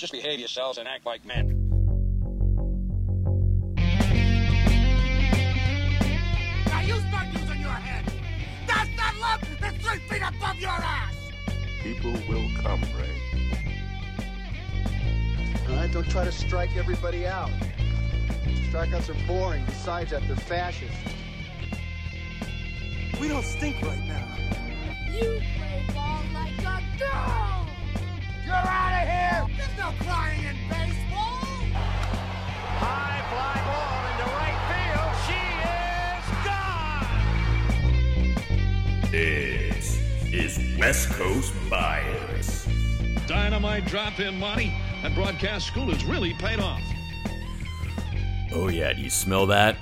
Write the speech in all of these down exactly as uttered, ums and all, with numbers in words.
Just behave yourselves and act like men. Now you start using your head. That's not love that's three feet above your ass. People will come, Ray. All right, don't try to strike everybody out. Strikeouts are boring. Besides that, they're fascist. We don't stink right now. You play ball like a girl! You're out of here! There's no crying in baseball! High fly ball into right field. She is gone! This is West Coast Bias. Dynamite drop-in, Monty. That broadcast school has really paid off. Oh yeah, do you smell that?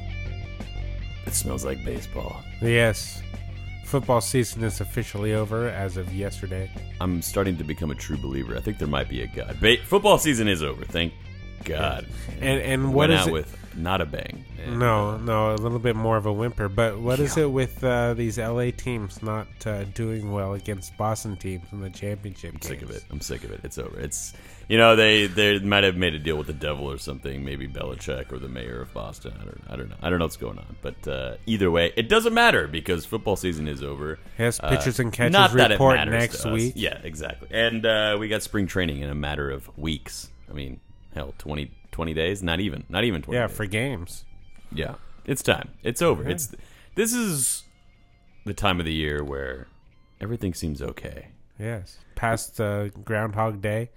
It smells like baseball. Yes. Football season is officially over as of yesterday. I'm starting to become a true believer. I think there might be a God. Ba- football season is over, thank God. And and what Went is out it? with not a bang. And, No, uh, no, a little bit more of a whimper. But what is it with uh, these L A teams not uh, doing well against Boston teams in the championship I'm games? sick of it. I'm sick of it. It's over. It's you know they they might have made a deal with the devil or something. Maybe Belichick or the mayor of Boston. I don't I don't know. I don't know what's going on. But uh, either way, it doesn't matter because football season is over. Yes, Uh, pitchers and catchers not that it report matters next to us. week. Yeah, exactly. And uh, we got spring training in a matter of weeks. I mean, hell, twenty, twenty days? Not even. Not even twenty Yeah, days. for games. Yeah, it's time. It's over. Yeah. It's this is the time of the year where everything seems okay. Yes, past uh, Groundhog Day.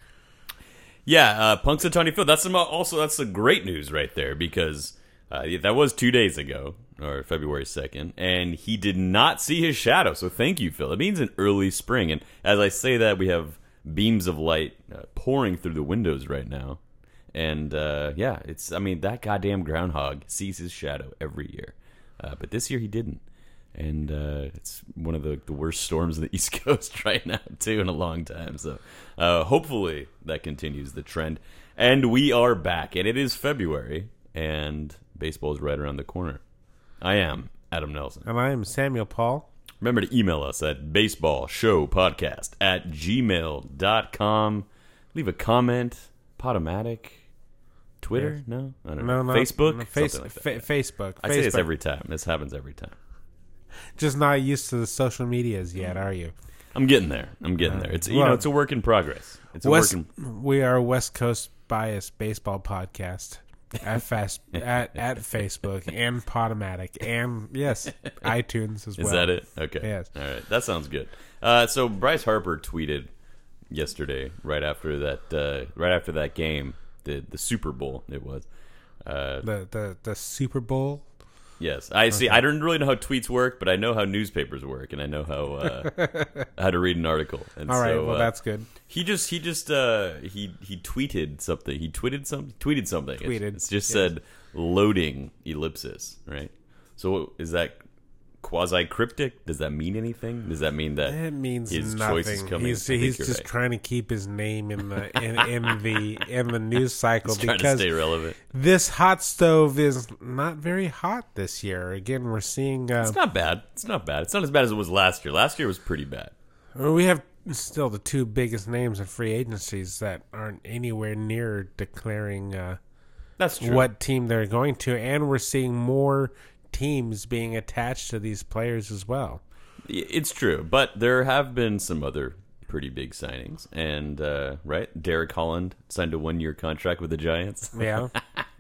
Yeah, uh, Punxsutawney Phil. That's some, also that's the great news right there because uh, that was two days ago or February second, and he did not see his shadow. So thank you, Phil. It means an early spring, and as I say that, we have beams of light uh, pouring through the windows right now. And, uh, yeah, it's, I mean, that goddamn groundhog sees his shadow every year. Uh, but this year he didn't. And uh, it's one of the, the worst storms on the East Coast right now, too, in a long time. So uh, hopefully that continues the trend. And we are back. And it is February. And baseball is right around the corner. I am Adam Nelson. And I am Samuel Paul. Remember to email us at baseballshowpodcast at gmail dot com. Leave a comment. Podomatic. Twitter? No? I don't No, know. no. Facebook? No, face, Something like that. fa- Facebook. I say this Facebook. every time. This happens every time. Just not used to the social medias yet, are you? I'm getting there. I'm getting there. It's you Well, know, it's a work in progress. It's a West, work in we are West Coast Bias Baseball Podcast at fast at at Facebook and Podomatic and yes, iTunes as well. Is that it? Okay. Yes. All right. That sounds good. Uh, so Bryce Harper tweeted yesterday, right after that, uh, right after that game, the the Super Bowl. It was. Uh, The the the Super Bowl. yes, I see. I don't really know how tweets work, but I know how newspapers work, and I know how uh, how to read an article. And All right, so, well uh, that's good. He just he just uh, he he tweeted something. He tweeted some tweeted something. It's- Tweeted, It's, just yes. said loading ellipsis, right? So is that quasi cryptic? Does that mean anything? Does that mean that It means his nothing. choice is coming? He's I think he's you're just right. trying to keep his name in the in, in the in the news cycle He's trying to because stay relevant. this hot stove is not very hot this year. Again, we're seeing uh, It's not bad. It's not bad. It's not as bad as it was last year. Last year was pretty bad. we have still the two biggest names in free agencies that aren't anywhere near declaring uh, That's true. what team they're going to, and we're seeing more teams being attached to these players as well. It's true, but there have been some other pretty big signings, and uh, right, Derek Holland signed a one-year contract with the Giants. Yeah.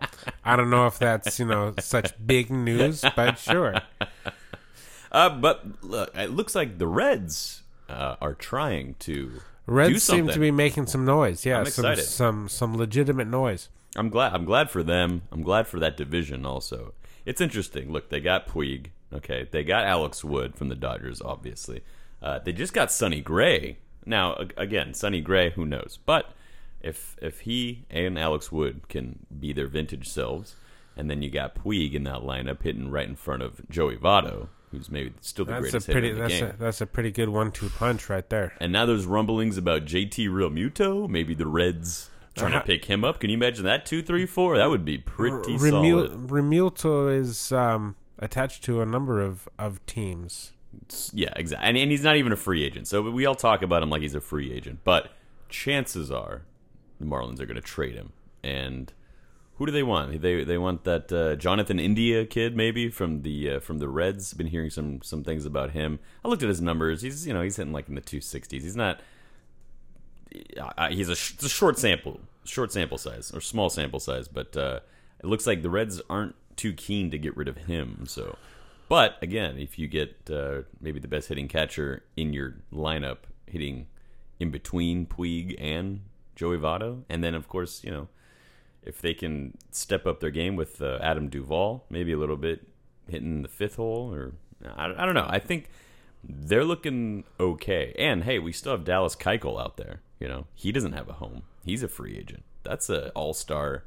I don't know if that's, you know, such big news, but sure. Uh, but look, it looks like the Reds uh, are trying to do Reds something. seem to be making some noise. Yeah, I'm some, excited. some some legitimate noise. I'm glad. I'm glad for them. I'm glad for that division also. It's interesting. Look, they got Puig. Okay, they got Alex Wood from the Dodgers. Obviously, uh, they just got Sonny Gray. Now, a- again, Sonny Gray. Who knows? But if if he and Alex Wood can be their vintage selves, and then you got Puig in that lineup hitting right in front of Joey Votto, who's maybe still the That's a greatest pretty hitter in the that's game. a, that's a pretty good one two punch right there. And now there's rumblings about J T Realmuto. Maybe the Reds trying Uh-huh. to pick him up. Can you imagine that? Two, three, four. That would be pretty Remul- solid. Remulto is um, attached to a number of, of teams. Yeah, exactly. And, and he's not even a free agent. So we all talk about him like he's a free agent. But chances are the Marlins are going to trade him. And who do they want? They they want that uh, Jonathan India kid maybe from the uh, from the Reds. Been hearing some some things about him. I looked at his numbers. He's you know he's hitting like in the two sixties. He's not. Uh, he's a, it's a short sample, short sample size or small sample size, but uh, it looks like the Reds aren't too keen to get rid of him. So, but again, if you get uh, maybe the best hitting catcher in your lineup hitting in between Puig and Joey Votto, and then of course you know. If they can step up their game with uh, Adam Duvall, maybe a little bit hitting the fifth hole, or I, I don't know. I think they're looking okay. And hey, we still have Dallas Keuchel out there. You know, he doesn't have a home. He's a free agent. That's an all-star,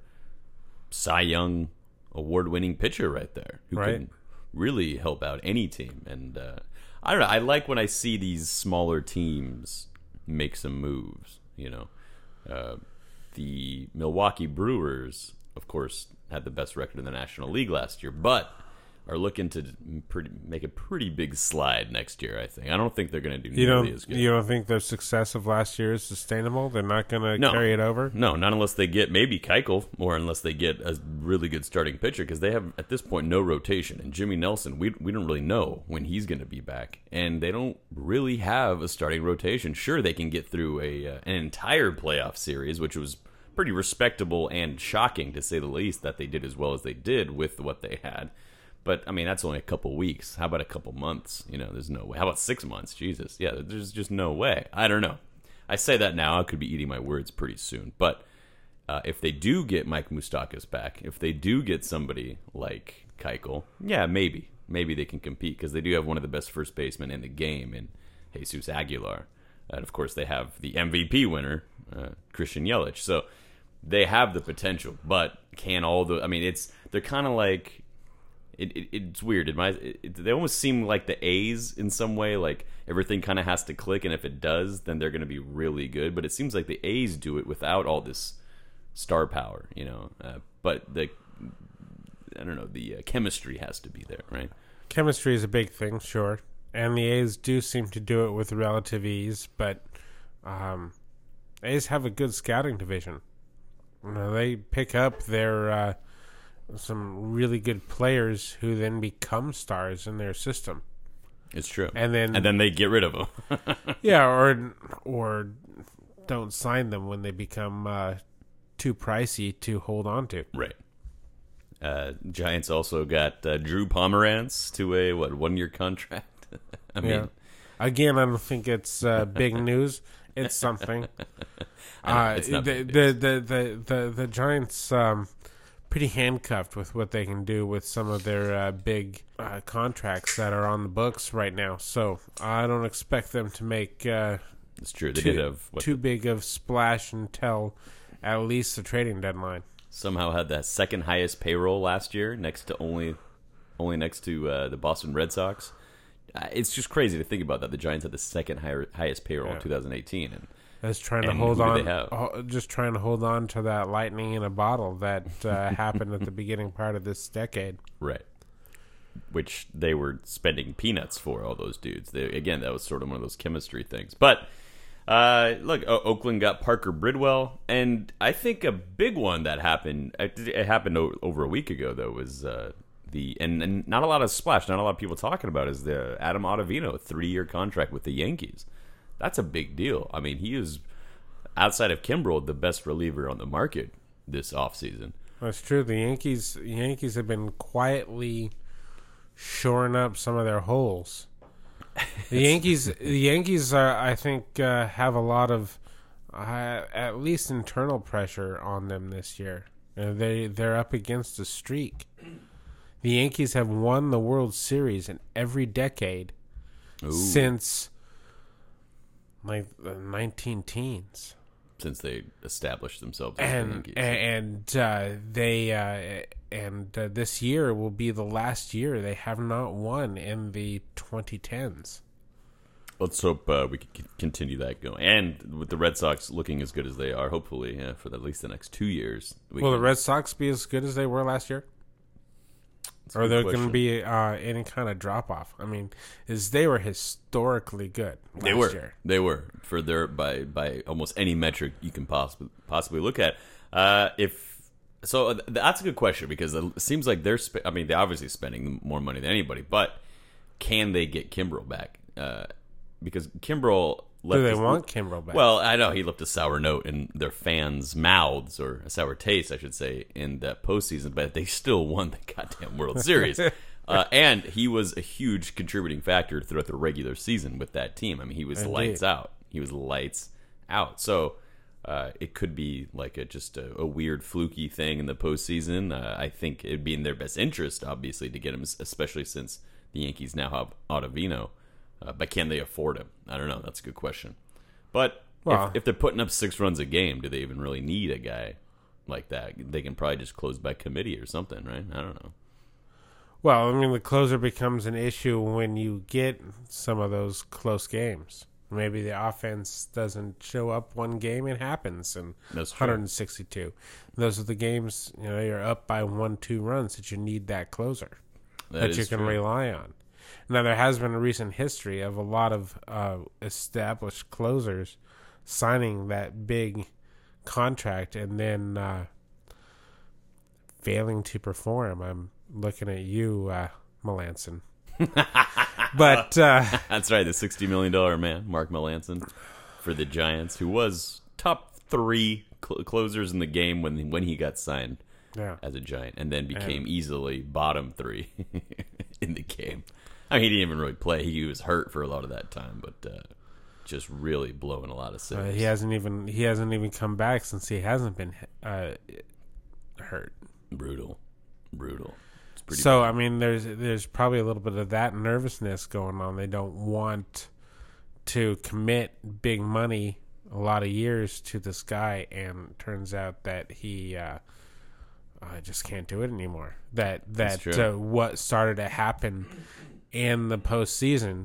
Cy Young award-winning pitcher right there who right. can really help out any team. And uh, I don't know. I like when I see these smaller teams make some moves. You know. Uh, The Milwaukee Brewers, of course, had the best record in the National League last year, but are looking to pretty, make a pretty big slide next year, I think. I don't think they're going to do you nearly don't, as good. You don't think their success of last year is sustainable? They're not going to No. carry it over? No, not unless they get maybe Keuchel, or unless they get a really good starting pitcher, because they have, at this point, no rotation. And Jimmy Nelson, we we don't really know when he's going to be back. And they don't really have a starting rotation. Sure, they can get through a uh, an entire playoff series, which was pretty respectable and shocking, to say the least, that they did as well as they did with what they had. But, I mean, that's only a couple weeks. How about a couple months? You know, there's no way. How about six months? Jesus. Yeah, there's just no way. I don't know. I say that now. I could be eating my words pretty soon. But uh, if they do get Mike Moustakas back, if they do get somebody like Keuchel, yeah, maybe. Maybe they can compete, because they do have one of the best first basemen in the game in Jesus Aguilar. And, of course, they have the M V P winner, uh, Christian Yelich. So they have the potential, but can all the... I mean, it's they're kind of like... It, it, it's weird. It might, it, they almost seem like the A's in some way. Like everything kind of has to click, and if it does, then they're going to be really good. But it seems like the A's do it without all this star power, you know. Uh, but the I don't know, the uh, chemistry has to be there, right? Chemistry is a big thing, sure, and the A's do seem to do it with relative ease. But um, A's have a good scouting division. You know, they pick up their. Uh, some really good players who then become stars in their system. It's true. And then and then they get rid of them. yeah, or or don't sign them when they become uh, too pricey to hold on to. Right. Uh, Giants also got uh, Drew Pomerantz to a, what, one-year contract? I mean... Yeah. Again, I don't think it's uh, big news. It's something. uh, it's not the, big the, news. the, the, the, the Giants... Um, pretty handcuffed with what they can do with some of their uh, big uh, contracts that are on the books right now. So I don't expect them to make uh, it's true. They too, did have what, too big of splash until at least the trading deadline. Somehow had that second highest payroll last year, next to only only next to uh, the Boston Red Sox. Uh, it's just crazy to think about that. The Giants had the second higher, highest payroll Yeah. in two thousand eighteen. And Just trying to And hold who do on, they have? ho- just trying to hold on to that lightning in a bottle that uh, happened at the beginning part of this decade. Right. Which they were spending peanuts for, all those dudes. They, again, that was sort of one of those chemistry things. But, uh, look, o- Oakland got Parker Bridwell. And I think a big one that happened, it happened o- over a week ago, though, was uh, the, and, and not a lot of splash, not a lot of people talking about, is the Adam Ottavino three-year contract with the Yankees. That's a big deal. I mean, he is, outside of Kimbrel, the best reliever on the market this offseason. That's true. The Yankees, the Yankees have been quietly shoring up some of their holes. The Yankees, the Yankees, are, I think, uh, have a lot of, uh, at least internal pressure on them this year. Uh, they they're up against a streak. The Yankees have won the World Series in every decade Ooh. since like the nineteen teens. Since they established themselves as the And Yankees. and uh, they uh, and uh, this year will be the last year they have not won in the twenty tens. Let's hope uh, we can c- continue that going. And with the Red Sox looking as good as they are, hopefully, yeah, for at least the next two years. We Will can, the Red Sox be as good as they were last year? That's a or good there going question. to be uh, any kind of drop off. I mean, is they were historically good last They were. year. They were for their by by almost any metric you can possibly possibly look at. Uh, if so, th- that's a good question because it seems like they're. Sp- I mean, they're obviously spending more money than anybody, but can they get Kimbrel back? Uh, because Kimbrel. Left Do they his- want Kimbrel back? Well, I know he left a sour note in their fans' mouths, or a sour taste, I should say, in that postseason. But they still won the goddamn World Series, uh, and he was a huge contributing factor throughout the regular season with that team. I mean, he was Indeed. lights out. He was lights out. So uh, it could be like a just a, a weird fluky thing in the postseason. Uh, I think it'd be in their best interest, obviously, to get him, especially since the Yankees now have Ottavino. Uh, but can they afford him? I don't know. That's a good question. But Well- if, if they're putting up six runs a game, do they even really need a guy like that? They can probably just close by committee or something, right? I don't know. Well, I mean, the closer becomes an issue when you get some of those close games. Maybe the offense doesn't show up one game, it happens in That's true. one hundred sixty-two. Those are the games, you know, you're up by one, two runs that you need that closer That that, is you can true. rely on. Now, there has been a recent history of a lot of uh, established closers signing that big contract and then uh, failing to perform. I'm looking at you, uh, Melanson. But uh, That's right, the sixty million dollars man, Mark Melancon, for the Giants, who was top three cl- closers in the game when when he got signed yeah, as a Giant, and then became And- easily bottom three in the game. I mean, he didn't even really play. He was hurt for a lot of that time, but uh, just really blowing a lot of saves. uh, he hasn't even he hasn't even come back since he hasn't been uh, hurt. Brutal. Brutal. It's pretty So I mean, there's there's probably a little bit of that nervousness going on. They don't want to commit big money, a lot of years to this guy, and turns out that he uh, uh, just can't do it anymore. That that true. uh, what started to happen in the postseason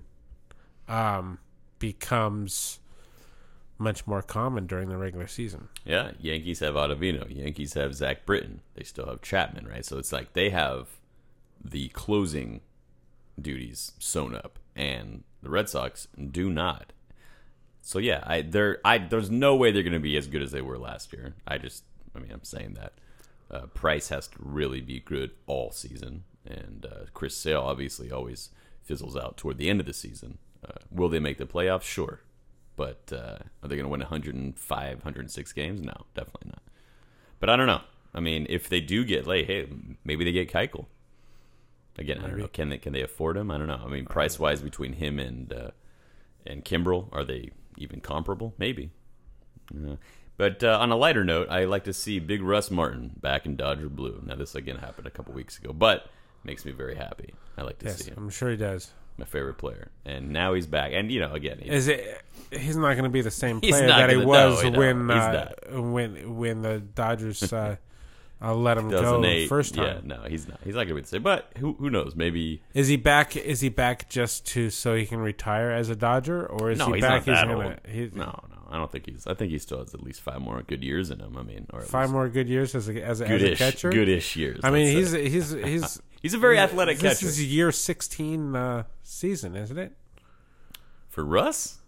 um, becomes much more common during the regular season. Yeah, Yankees have Ottavino. Yankees have Zach Britton. They still have Chapman, right? So it's like they have the closing duties sewn up, and the Red Sox do not. So yeah, I there I there's no way they're going to be as good as they were last year. I just, I mean, I'm saying that uh, Price has to really be good all season, and uh, Chris Sale obviously always fizzles out toward the end of the season. Uh, will they make the playoffs? Sure. But uh, are they going to win one hundred five, one hundred six games? No, definitely not. But I don't know. I mean, if they do get late, hey, maybe they get Keuchel. Again, I don't know. Can they can they afford him? I don't know. I mean, price wise between him and uh, and Kimbrel, are they even comparable? Maybe. Yeah. But uh, on a lighter note, I like to see Big Russ Martin back in Dodger blue. Now, this again happened a couple weeks ago, but makes me very happy. I like to Yes, see him. I'm sure he does. My favorite player, and now he's back. And you know, again, he- Is it? He's not going to be the same He's player not that he gonna- was no, no, when he's uh, when when the Dodgers uh, uh, let him go the two thousand eight. first Yeah, time. no, he's not. He's not going to be the same. But who who knows? Maybe Is he back? Is he back just to so he can retire as a Dodger, or is no, he he's back? not that gonna, old. he's- No, no, I don't think he's. I think he still has at least five more good years in him. I mean, or at five least more good years as a as a, as a goodish, catcher. goodish years. I mean, let's he's say. he's he's he's a very athletic this catcher. is year sixteen uh, season, isn't it? For Russ?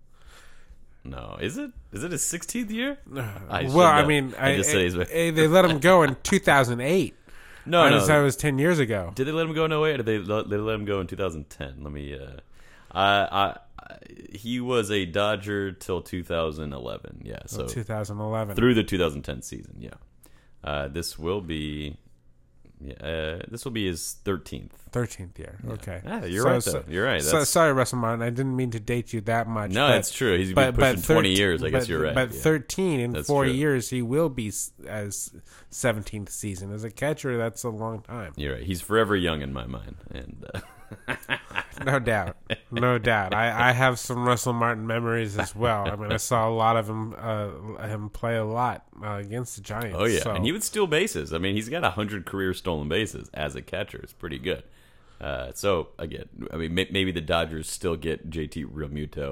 No, is it? Is it his sixteenth year? I should well, I know. mean, I I, just said he's. I- they let him go in two thousand eight. no, I no. just thought it was ten years ago. Did they let him go in oh eight, or did they let, they let him go in two thousand ten? Let me. Uh, uh, I, he was a Dodger till two thousand eleven. Yeah, so two thousand eleven. through the two thousand ten season. Yeah, uh, this will be. Yeah, uh, this will be his thirteenth. thirteenth year. Okay. Yeah, you're So- right. so- Though. You're right. So, That's, sorry, Russell Martin. I didn't mean to date you that much. no, but, it's true. He's been pushing twenty years. I guess but, you're right. But Yeah. thirteen in That's four true. years, he will be s- as seventeenth season as a catcher. That's a long time, You're right. He's forever young in my mind, and uh, no doubt, no doubt. I, I have some Russell Martin memories as well. I mean, I saw a lot of him uh, him play a lot uh, against the Giants. oh yeah, so. and he would steal bases. I mean, he's got a hundred career stolen bases as a catcher. It's pretty good. Uh, so again, I mean, may- maybe the Dodgers still get J T Realmuto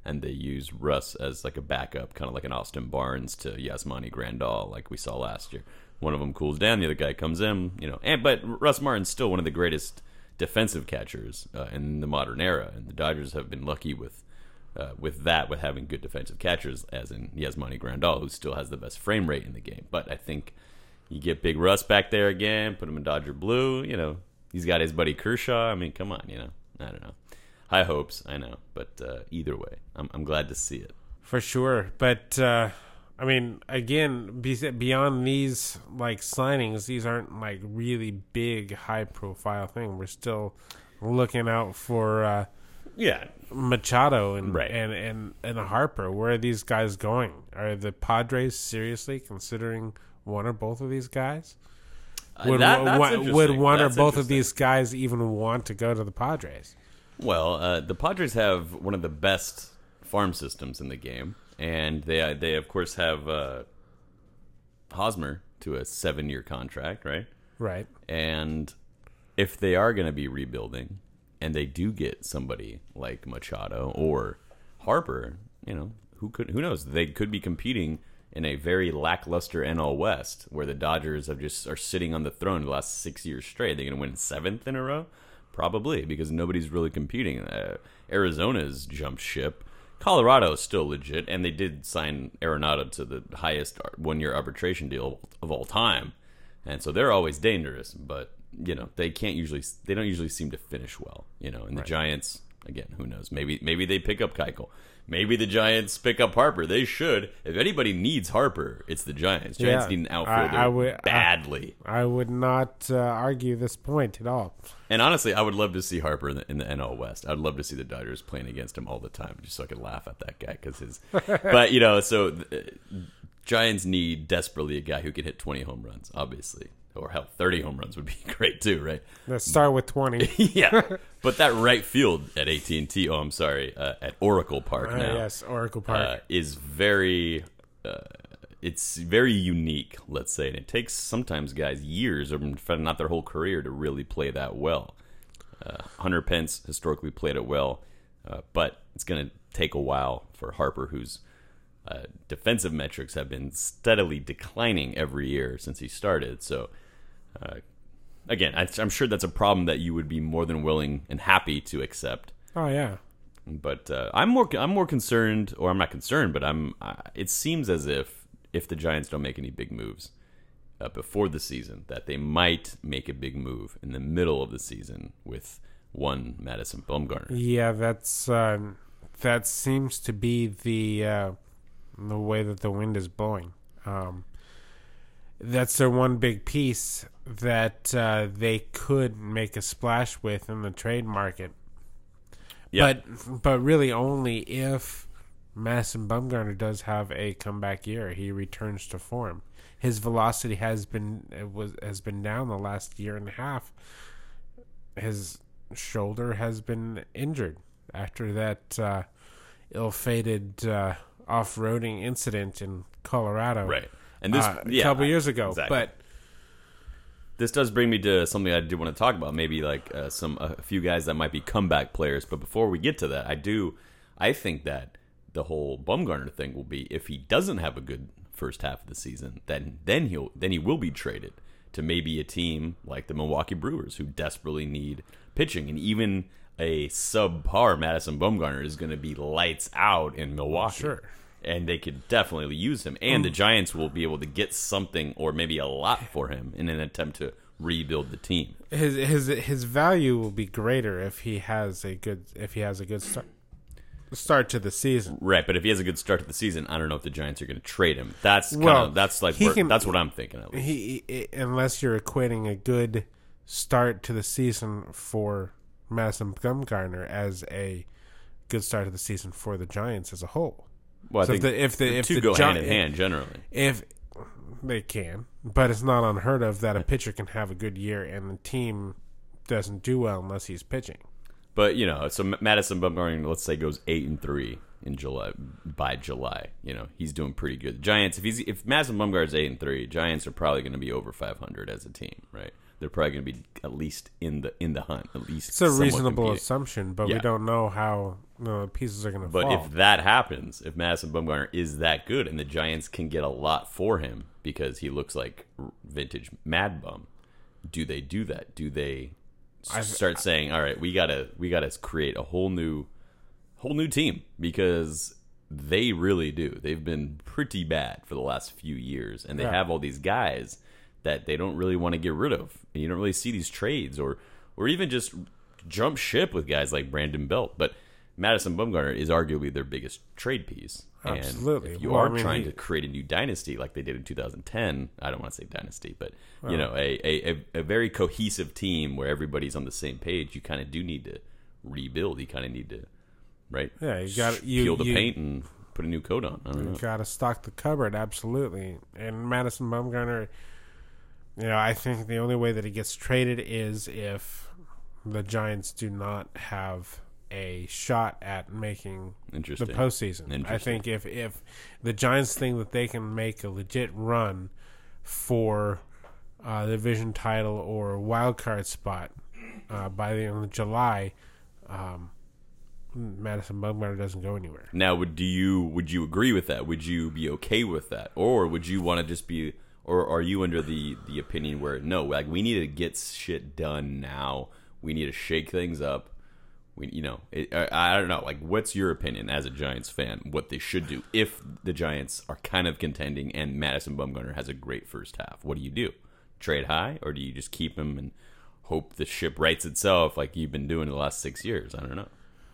and they use Russ as like a backup, kind of like an Austin Barnes to Yasmani Grandal, like we saw last year. One of them cools down, the other guy comes in, you know. And but Russ Martin's still one of the greatest defensive catchers uh, in the modern era, and the Dodgers have been lucky with uh, with that, with having good defensive catchers, as in Yasmani Grandal, who still has the best frame rate in the game. But I think you get Big Russ back there again, put him in Dodger blue, you know. He's got his buddy Kershaw. I mean, come on, you know. I don't know. High hopes, I know, but uh, either way, I'm I'm glad to see it for sure. But uh, I mean, again, be- beyond these like signings, these aren't like really big, high profile thing. We're still looking out for uh, yeah Machado and, right. and and and Harper. Where are these guys going? Are the Padres seriously considering one or both of these guys? Would, uh, that, that's w- would one that's or both of these guys even want to go to the Padres? Well, uh, the Padres have one of the best farm systems in the game, and they they of course have uh, Hosmer to a seven-year contract, right? Right. And if they are going to be rebuilding, and they do get somebody like Machado or Harper, you know, who could who knows? They could be competing in a very lackluster N L West, where the Dodgers have just are sitting on the throne the last six years straight. They're going to win seventh in a row. Probably, because nobody's really competing. Uh, Arizona's jumped ship. Colorado is still legit, and they did sign Arenado to the highest one-year arbitration deal of all time, and so they're always dangerous. But you know, they can't usually, they don't usually seem to finish well. You know, and the right. Giants, again, who knows? Maybe, maybe they pick up Keuchel. Maybe the Giants pick up Harper. They should. If anybody needs Harper, it's the Giants. Giants yeah, need an outfielder I, I would, badly. I, I would not uh, argue this point at all. And honestly, I would love to see Harper in the, in the N L West. I'd love to see the Dodgers playing against him all the time, just so I could laugh at that guy. Cause his, but you know, so uh, Giants need desperately a guy who can hit twenty home runs, obviously, or hell, thirty home runs would be great too, right? Let's start with twenty. Yeah, but that right field at A T and T, oh, I'm sorry, uh, at Oracle Park Uh, now, yes, Oracle Park. uh, is very. Uh, It's very unique, let's say, and it takes sometimes guys years, or not their whole career, to really play that well. Uh, Hunter Pence historically played it well, uh, but it's going to take a while for Harper, whose uh, defensive metrics have been steadily declining every year since he started. So, uh, again, I, I'm sure that's a problem that you would be more than willing and happy to accept. Oh yeah, But uh, I'm more I'm more concerned, or I'm not concerned, but I'm. Uh, it seems as if. If the Giants don't make any big moves uh, before the season, that they might make a big move in the middle of the season with one Madison Bumgarner. yeah. That's um, that seems to be the uh, the way that the wind is blowing. Um, that's their one big piece that uh, they could make a splash with in the trade market. Yep. But but really only if Madison Bumgarner does have a comeback year. He returns to form. His velocity has been it was has been down the last year and a half. His shoulder has been injured after that uh, ill-fated uh, off-roading incident in Colorado, Right. And this uh, yeah, a couple I- years ago. exactly. But This does bring me to something I do want to talk about, maybe like uh, some a few guys that might be comeback players. But before we get to that, I do I think that the whole Bumgarner thing will be, if he doesn't have a good first half of the season, then then he'll then he will be traded to maybe a team like the Milwaukee Brewers, who desperately need pitching, and even a subpar Madison Bumgarner is going to be lights out in Milwaukee. Sure. And they could definitely use him, and the Giants will be able to get something or maybe a lot for him in an attempt to rebuild the team. his his his value will be greater if he has a good if he has a good start start to the season. Right, but if he has a good start to the season, I don't know if the Giants are going to trade him. That's kind Well, of that's like he where, can- that's what I'm thinking at least. He, he unless you're equating a good start to the season for Madison Bumgarner as a good start to the season for the Giants as a whole. Well, I So think if the- if the- the if two the go Gi- hand in hand generally. If they can, but it's not unheard of that a pitcher can have a good year and the team doesn't do well unless he's pitching. But you know, so Madison Bumgarner, let's say, goes eight and three in July. By July, you know, he's doing pretty good. The Giants, if he's if Madison Bumgarner's eight and three, Giants are probably going to be over five hundred as a team, right? they're probably going to be at least in the in the hunt. At least It's a somewhat reasonable competing. assumption, but Yeah. we don't know how you know, the pieces are going to But fall. if that happens, if Madison Bumgarner is that good, and the Giants can get a lot for him because he looks like vintage Mad Bum, do they do that? Do they I- start saying, "All right, we gotta we gotta create a whole new whole new team," because they really do. They've been pretty bad for the last few years, and they Yeah. have all these guys that they don't really want to get rid of. And you don't really see these trades or or even just jump ship with guys like Brandon Belt. But Madison Bumgarner is arguably their biggest trade piece. Absolutely. And if you Well, are I mean, trying he- to create a new dynasty like they did in two thousand ten, I don't want to say dynasty, but you know, a, a, a, a very cohesive team where everybody's on the same page, you kind of do need to rebuild. You kind of need to, right? Yeah, you gotta- you- peel the you- paint and put a new coat on. I don't know. You got to stock the cupboard, absolutely. And Madison Bumgarner, you know, I think the only way that he gets traded is if the Giants do not have a shot at making the Interesting. postseason. I Interesting. think if, if the Giants think that they can make a legit run for uh, the division title or wild card spot uh, by the end of July, um, Madison Bumgarner doesn't go anywhere. Now, would do you would you agree with that? Would you be okay with that, or would you want to just be, or are you under the the opinion where no, like we need to get shit done now, we need to shake things up, we you know, it, I, I don't know, like what's your opinion as a Giants fan? What they should do if the Giants are kind of contending and Madison Bumgarner has a great first half? What do you do? Trade high, or do you just keep him and hope the ship rights itself like you've been doing the last six years? I don't know.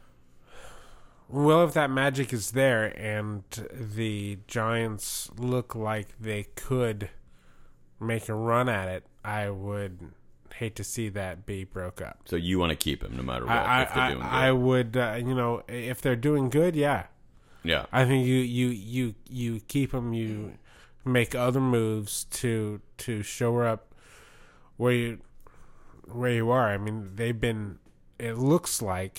Well, if that magic is there and the Giants look like they could make a run at it, I would hate to see that be broke up. So you want to keep him no matter what I, if they're I, doing good. I would, uh, you know, if they're doing good, yeah. yeah. I think you, you, you, you keep them, you make other moves to to shore up where you, where you are. I mean, they've been, it looks like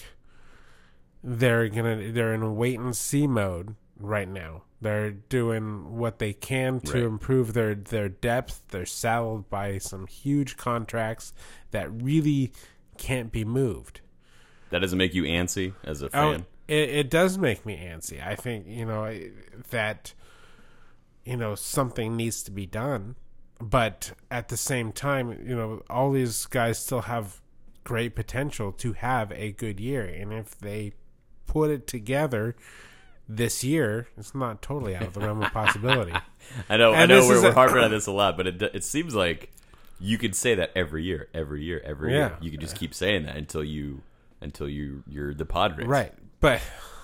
they're gonna they're in a wait and see mode right now. They're doing what they can to Right. improve their their depth. They're saddled by some huge contracts that really can't be moved. That doesn't make you antsy as a Oh, fan? it, it does make me antsy. I think you know that you know something needs to be done, but at the same time, you know all these guys still have great potential to have a good year, and if they put it together this year, it's not totally out of the realm of possibility. I know, I And know this we're, is we're a- harping on this a lot, but it it seems like you could say that every year, every year, every Yeah. year. You could just keep saying that until you until you you're the Padres, Right. But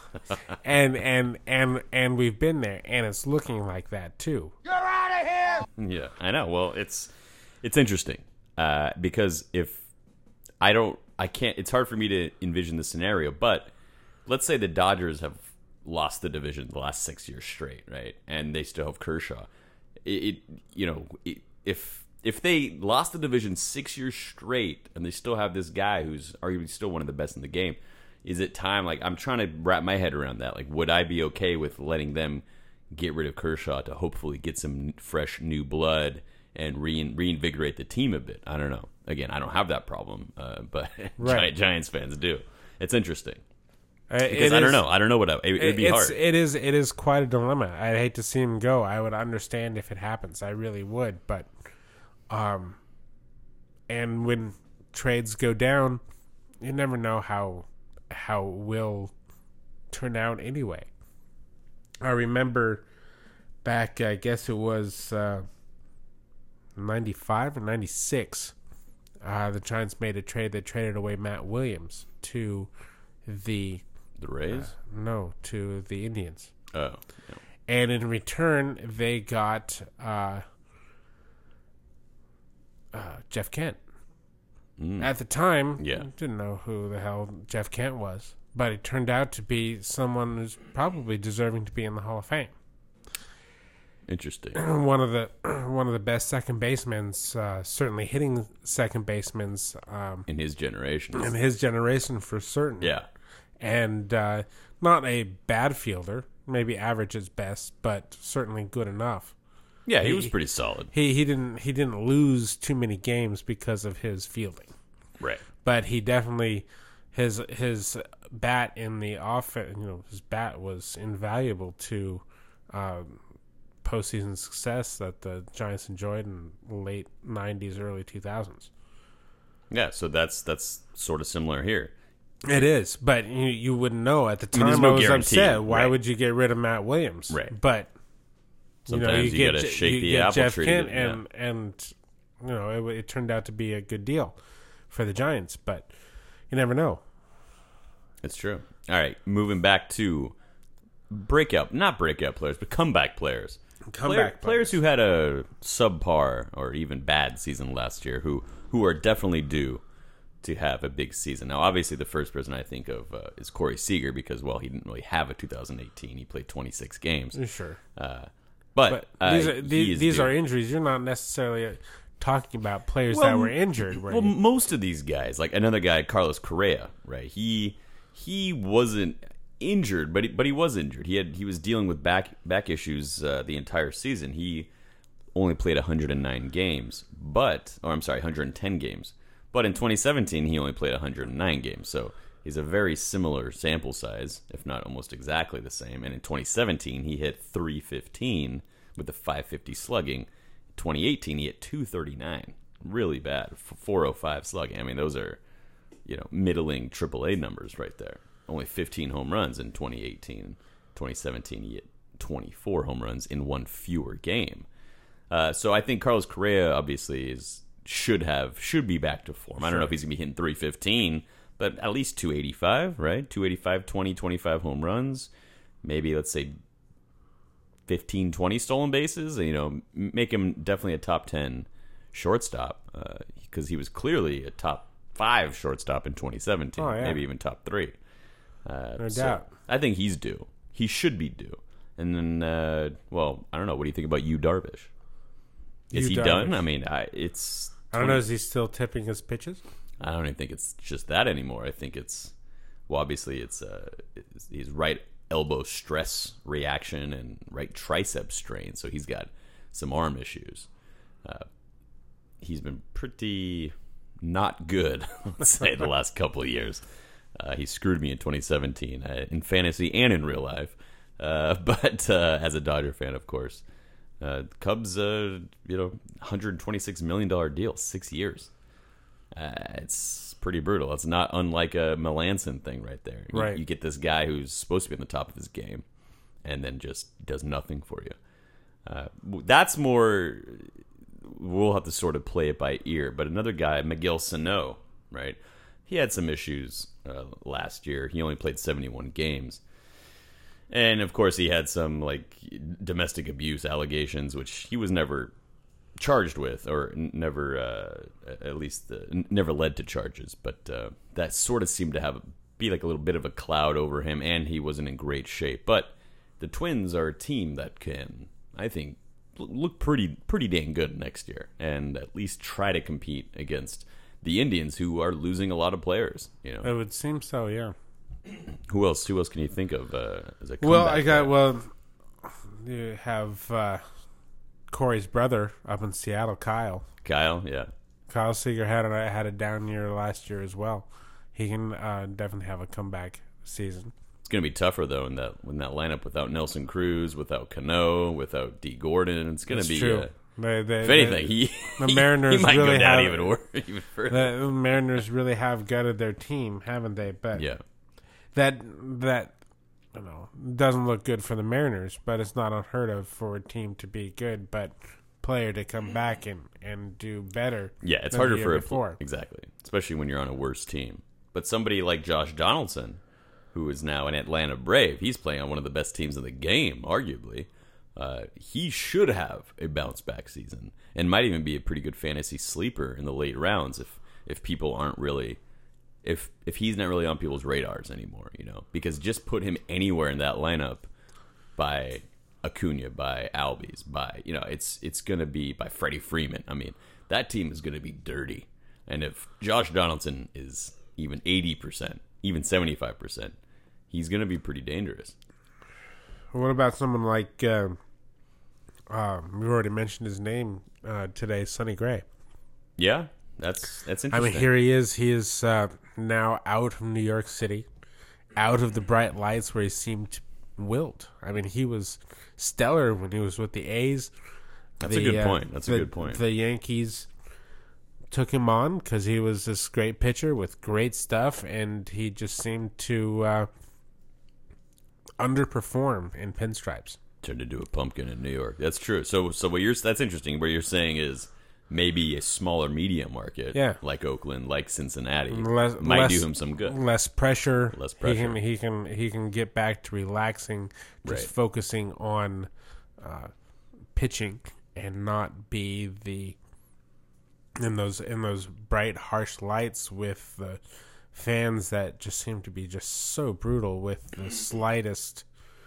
and and and and we've been there, and it's looking like that too. You're out of here! Yeah, I know. Well, it's it's interesting uh, because if I don't, I can't. It's hard for me to envision the scenario, but let's say the Dodgers have lost the division the last six years straight, right? And they still have Kershaw. It, it you know, it, if if they lost the division six years straight and they still have this guy who's arguably still one of the best in the game, is it time? Like, I'm trying to wrap my head around that. Like, would I be okay with letting them get rid of Kershaw to hopefully get some fresh new blood and rein, reinvigorate the team a bit? I don't know. Again, I don't have that problem, uh, but Right. Giants fans do. It's interesting. Uh, Because it I don't is- know. I don't know what I, it, it'd be it's, hard. It is. It is quite a dilemma. I'd hate to see him go. I would understand if it happens. I really would. But, um, and when trades go down, you never know how how it will turn out anyway. I remember back. I guess it was uh, ninety-five or ninety-six. Uh, the Giants made a trade. They traded away Matt Williams to the. the Rays? No, to the Indians. oh. Yeah. And in return, they got uh, uh, Jeff Kent. At the time, Yeah. didn't know who the hell Jeff Kent was. But it turned out to be someone who's probably deserving to be in the Hall of Fame. Interesting. One of the one of the best second basemen, uh, certainly hitting second basemen um, In his generation. in his generation for certain. Yeah. And uh, not a bad fielder, maybe average is best, but certainly good enough. Yeah, he was pretty solid. He he didn't he didn't lose too many games because of his fielding. Right. But he definitely his his bat in the offense, you know, his bat was invaluable to um, postseason success that the Giants enjoyed in the late nineties, early two thousands. Yeah, so that's that's sort of similar here. It is, but you you wouldn't know at the I mean, time. there's I, no was guarantee, upset. Why right. would you get rid of Matt Williams? Right. But Sometimes you, know, you, you get gotta Je- shake you the get apple Jeff tree Kent, to- yeah. and and you know it, it turned out to be a good deal for the Giants. But you never know. It's true. All right, moving back to breakout, not breakout players, but comeback players. Comeback Player- players players. who had a subpar or even bad season last year, who who are definitely due to have a big season. Now, obviously, the first person I think of uh, is Corey Seager because, well, he didn't really have a two thousand eighteen. He played twenty-six games. Sure. Uh, but But uh, these are he these, is these due. are injuries. You're not necessarily uh, talking about players Well, that were injured. Right? Well, most of these guys, like another guy, Carlos Correa, right? He he wasn't injured, but he, but he was injured. He had he was dealing with back back issues uh, the entire season. He only played one hundred nine games, but or I'm sorry, one hundred ten games. But in twenty seventeen, he only played one hundred nine games. So he's a very similar sample size, if not almost exactly the same. And in twenty seventeen, he hit three fifteen with a five fifty slugging. twenty eighteen, he hit two thirty-nine. Really bad. four oh five slugging. I mean, those are, you know, middling triple A numbers right there. Only fifteen home runs in twenty eighteen. twenty seventeen, he hit twenty-four home runs in one fewer game. Uh, so I think Carlos Correa obviously is should have should be back to form. I don't know if he's gonna be hitting three fifteen, but at least two eighty-five, right? two eighty-five, twenty, twenty-five home runs. Maybe let's say fifteen, twenty stolen bases. You know, make him definitely a top ten shortstop because uh, he was clearly a top five shortstop in twenty seventeen, Oh, yeah. maybe even top three. Uh, No so doubt. I think he's due. He should be due. And then, uh, well, I don't know. What do you think about Yu Darvish? Is Yu he Darvish. done? I mean, I, it's. I don't know. Is he still tipping his pitches? I don't even think it's just that anymore. I think it's, well, obviously it's, uh, it's he's right elbow stress reaction and right tricep strain, so he's got some arm issues. Uh, he's been pretty not good, let's say, the last couple of years. Uh, he screwed me in twenty seventeen uh, in fantasy and in real life, uh, but uh, as a Dodger fan, of course. Uh, Cubs, uh, you know, one hundred twenty-six million dollars deal, six years. Uh, it's pretty brutal. It's not unlike a Melanson thing right there. You, Right. you get this guy who's supposed to be on the top of his game and then just does nothing for you. Uh, that's more, we'll have to sort of play it by ear. But another guy, Miguel Sano, right? He had some issues uh, last year. He only played seventy-one games. And, of course, he had some, like, domestic abuse allegations, which he was never charged with, or n- never, uh, at least, uh, n- never led to charges. But uh, that sort of seemed to have be like a little bit of a cloud over him, and he wasn't in great shape. But the Twins are a team that can, I think, l- look pretty pretty dang good next year, and at least try to compete against the Indians, who are losing a lot of players. You know, It would seem so. Yeah. who else? Who else can you think of uh, as a comeback Well, I got player? well. You have uh, Corey's brother up in Seattle, Kyle. Kyle, yeah. Kyle Seager had a had a down year last year as well. He can uh, definitely have a comeback season. It's going to be tougher though in that in that lineup without Nelson Cruz, without Cano, without D. Gordon. It's going to That's be. true. Uh, They, they, if anything, they- he the he- Mariners he might really go down have- even worse, even further. the Mariners really have gutted their team, haven't they? But Yeah, that that I don't know doesn't look good for the Mariners. But it's not unheard of for a team to be good, but player to come back and, and do better. yeah. It's than harder the year for a before. exactly, especially when you're on a worse team. But somebody like Josh Donaldson, who is now an Atlanta Brave, he's playing on one of the best teams in the game, arguably. Uh, he should have a bounce back season and might even be a pretty good fantasy sleeper in the late rounds if if people aren't really if if he's not really on people's radars anymore, you know, because just put him anywhere in that lineup by Acuna, by Albies, by you know, it's it's gonna be by Freddie Freeman. I mean, that team is gonna be dirty, and if Josh Donaldson is even eighty percent, even seventy five percent, he's gonna be pretty dangerous. What about someone like uh, Um, we already mentioned his name uh, today, Sonny Gray. Yeah, that's that's I interesting. mean, here he is. He is uh, now out of New York City, out of the bright lights where he seemed wilt. I mean, he was stellar when he was with the A's. That's the, a good uh, point. That's the, a good point. The Yankees took him on because he was this great pitcher with great stuff, and he just seemed to uh, underperform in pinstripes. Turned into a pumpkin in New York. That's true. So, so what you're that's interesting. What you're saying is maybe a smaller media market, Yeah. like Oakland, like Cincinnati, Less, might less, do him some good. Less pressure. Less He pressure. can he can he can get back to relaxing, just Right. focusing on uh, pitching and not be the in those in those bright harsh lights with the fans that just seem to be just so brutal with the slightest.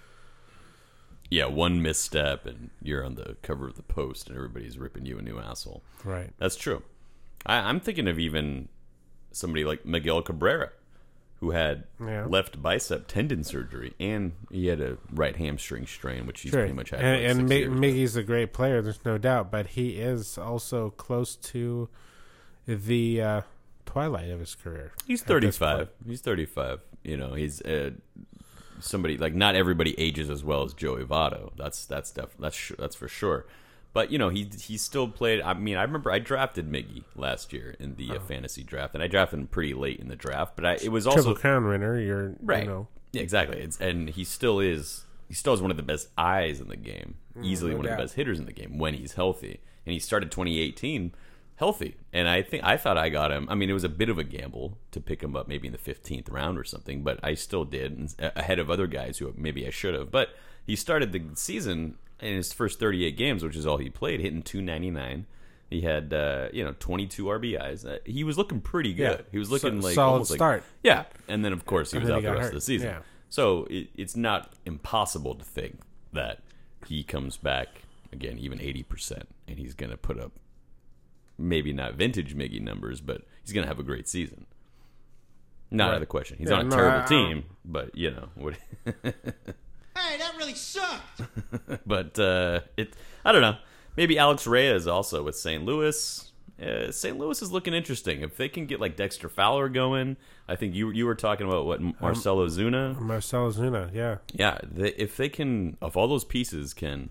Yeah, one misstep and you're on the cover of the Post and everybody's ripping you a new asshole. Right. That's true. I, I'm thinking of even somebody like Miguel Cabrera, who had Yeah. left bicep tendon surgery and he had a right hamstring strain, which he's Sure. pretty much had. for And, like and six Mi- years. Miggy's a great player, there's no doubt, but he is also close to the uh, twilight of his career. He's at this thirty-five. point. He's thirty-five. You know, he's uh, somebody like not everybody ages as well as Joey Votto. That's that's def- that's sh- that's for sure. But you know, he he still played. I mean, I remember I drafted Miggy last year in the uh, fantasy draft, and I drafted him pretty late in the draft. But I, it was also Triple Crown winner. You're right. You know, Yeah, exactly. It's, and he still is. He still is one of the best eyes in the game. Easily no one of doubt. the best hitters in the game when he's healthy. And he started twenty eighteen healthy. And I think I thought I got him. I mean, it was a bit of a gamble to pick him up maybe in the fifteenth round or something, but I still did, and ahead of other guys who maybe I should have. But he started the season in his first thirty-eight games, which is all he played, hitting two ninety-nine. He had uh, you know twenty-two R B Is. Uh, he was looking pretty good. Yeah. He was looking So- like solid almost like- start. yeah, and then of course he And was then out he the got rest hurt. of the season. Yeah. So it, it's not impossible to think that he comes back again, even eighty percent, and he's going to put up maybe not vintage Miggy numbers, but he's going to have a great season. Not out Right. of the question. He's Yeah, on a no, terrible I- I team, but you know what. Hey, that really sucked. But uh, it, I don't know. Maybe Alex Reyes also with Saint Louis. Uh, Saint Louis is looking interesting. If they can get like Dexter Fowler going, I think you you were talking about what Marcelo Zuna. Marcelo Zuna. Yeah. Yeah, they, if they can, if all those pieces can,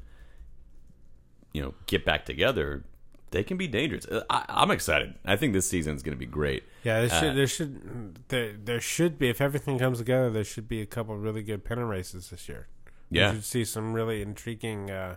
you know, get back together, they can be dangerous. I, I'm excited. I think this season is going to be great. Yeah, there should, Uh, there should there there should be, if everything comes together, there should be a couple really good pennant races this year. Yeah. We should see some really intriguing uh,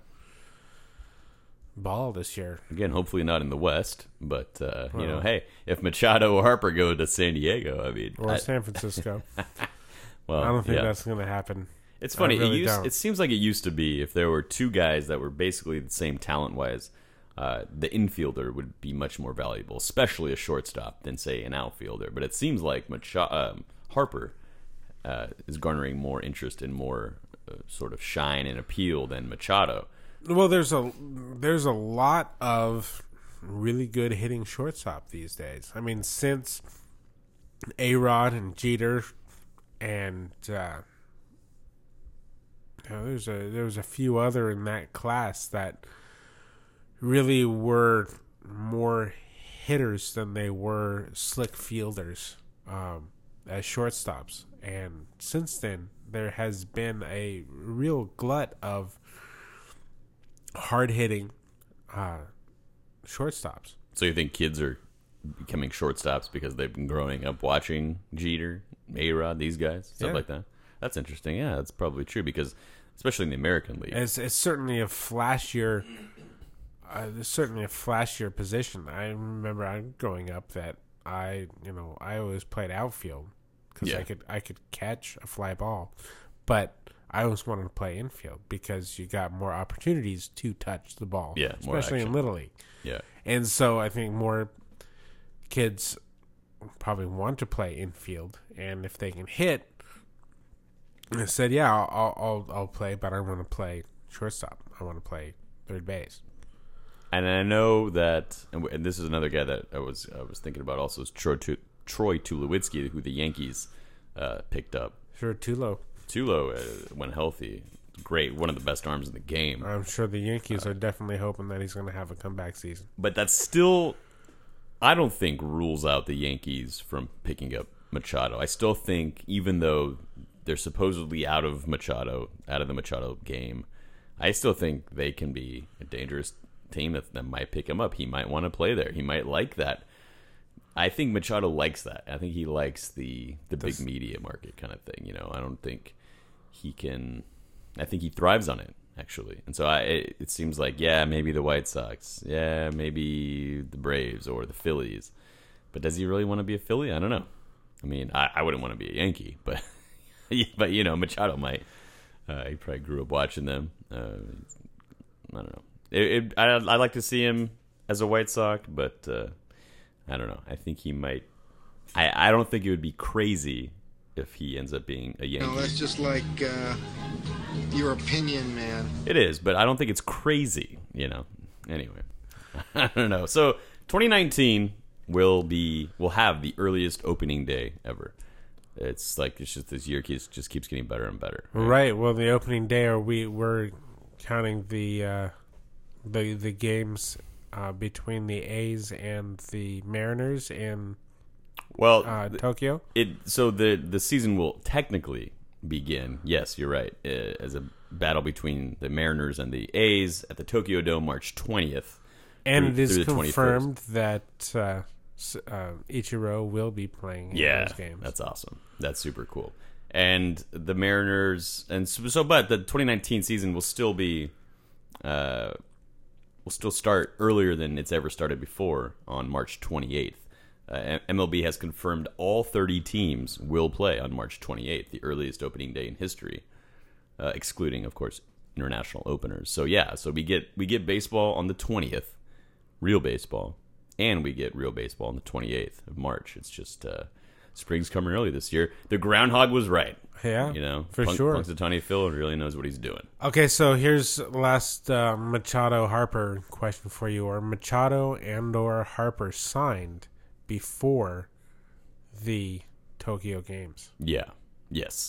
ball this year. Again, hopefully not in the West, but uh, you know, Well. hey, if Machado or Harper go to San Diego, I mean, Or I- San Francisco. well, I don't think yeah. that's going to happen. It's funny. I really it, used, don't. it seems like it used to be if there were two guys that were basically the same talent wise, uh, the infielder would be much more valuable, especially a shortstop, than say an outfielder. But it seems like Macha- um, Harper uh, is garnering more interest and more uh, sort of shine and appeal than Machado. Well, there's a there's a lot of really good hitting shortstop these days. I mean, since A-Rod and Jeter and uh, you know, there's a there's a few other in that class that really were more hitters than they were slick fielders um, as shortstops. And since then, there has been a real glut of hard-hitting uh, shortstops. So you think kids are becoming shortstops because they've been growing up watching Jeter, A-Rod, these guys, stuff Yeah. like that? That's interesting. Yeah, that's probably true because, especially in the American League. It's, it's certainly a flashier, uh, it's certainly a flashier position. I remember I growing up that I, you know, I always played outfield because Yeah. I could I could catch a fly ball, but I always wanted to play infield because you got more opportunities to touch the ball. Yeah, more especially in action. Little League. Yeah. And so I think more kids probably want to play infield, and if they can hit, I said, yeah, I'll I'll, I'll play, but I want to play shortstop. I want to play third base. And I know that, and w- and this is another guy that I was I was thinking about also is Troy, Tu- Troy Tulowitzki, who the Yankees uh, picked up. Sure, Tulo. Tulo, uh, when healthy, great, one of the best arms in the game. I'm sure the Yankees uh, are definitely hoping that he's going to have a comeback season. But that's still, I don't think, rules out the Yankees from picking up Machado. I still think, even though they're supposedly out of Machado, out of the Machado game, I still think they can be a dangerous team that, that might pick him up. He might want to play there. He might like that. I think Machado likes that. I think he likes the the big media market kind of thing. You know, I don't think he can. I think he thrives on it, actually. And so I, it, it seems like, yeah, maybe the White Sox, yeah, maybe the Braves or the Phillies. But does he really want to be a Philly? I don't know. I mean, I, I wouldn't want to be a Yankee, but but you know, Machado might. Uh, he probably grew up watching them. Uh, I don't know. It, it, I I like to see him as a White Sox, but. Uh, I don't know. I think he might. I, I don't think it would be crazy if he ends up being a Yankee. No, that's just like uh, your opinion, man. It is, but I don't think it's crazy, you know. Anyway, I don't know. So twenty nineteen will be will have the earliest opening day ever. It's like it's just this year keeps just keeps getting better and better. Right. right. Well, the opening day, are we we're counting the uh, the the games. Uh, between the A's and the Mariners in well uh, Tokyo. It so the the season will technically begin. Yes, you're right. Uh, as a battle between the Mariners and the A's at the Tokyo Dome, March twentieth. And through, it is through confirmed that uh, uh, Ichiro will be playing in yeah, those games. That's awesome. That's super cool. And the Mariners and so, so but the twenty nineteen season will still be. Uh, will still start earlier than it's ever started before on March twenty-eighth. Uh, M L B has confirmed all thirty teams will play on March twenty-eighth, the earliest opening day in history, uh, excluding, of course, international openers. So yeah, so we get we get baseball on the twentieth, real baseball, and we get real baseball on the twenty-eighth of March. It's just uh, spring's coming early this year. The groundhog was right. Yeah, you know, for Punk, sure. Punxsutawney Phil really knows what he's doing. Okay, so here's last uh, Machado Harper question for you: Are Machado and or Harper signed before the Tokyo Games? Yeah. Yes.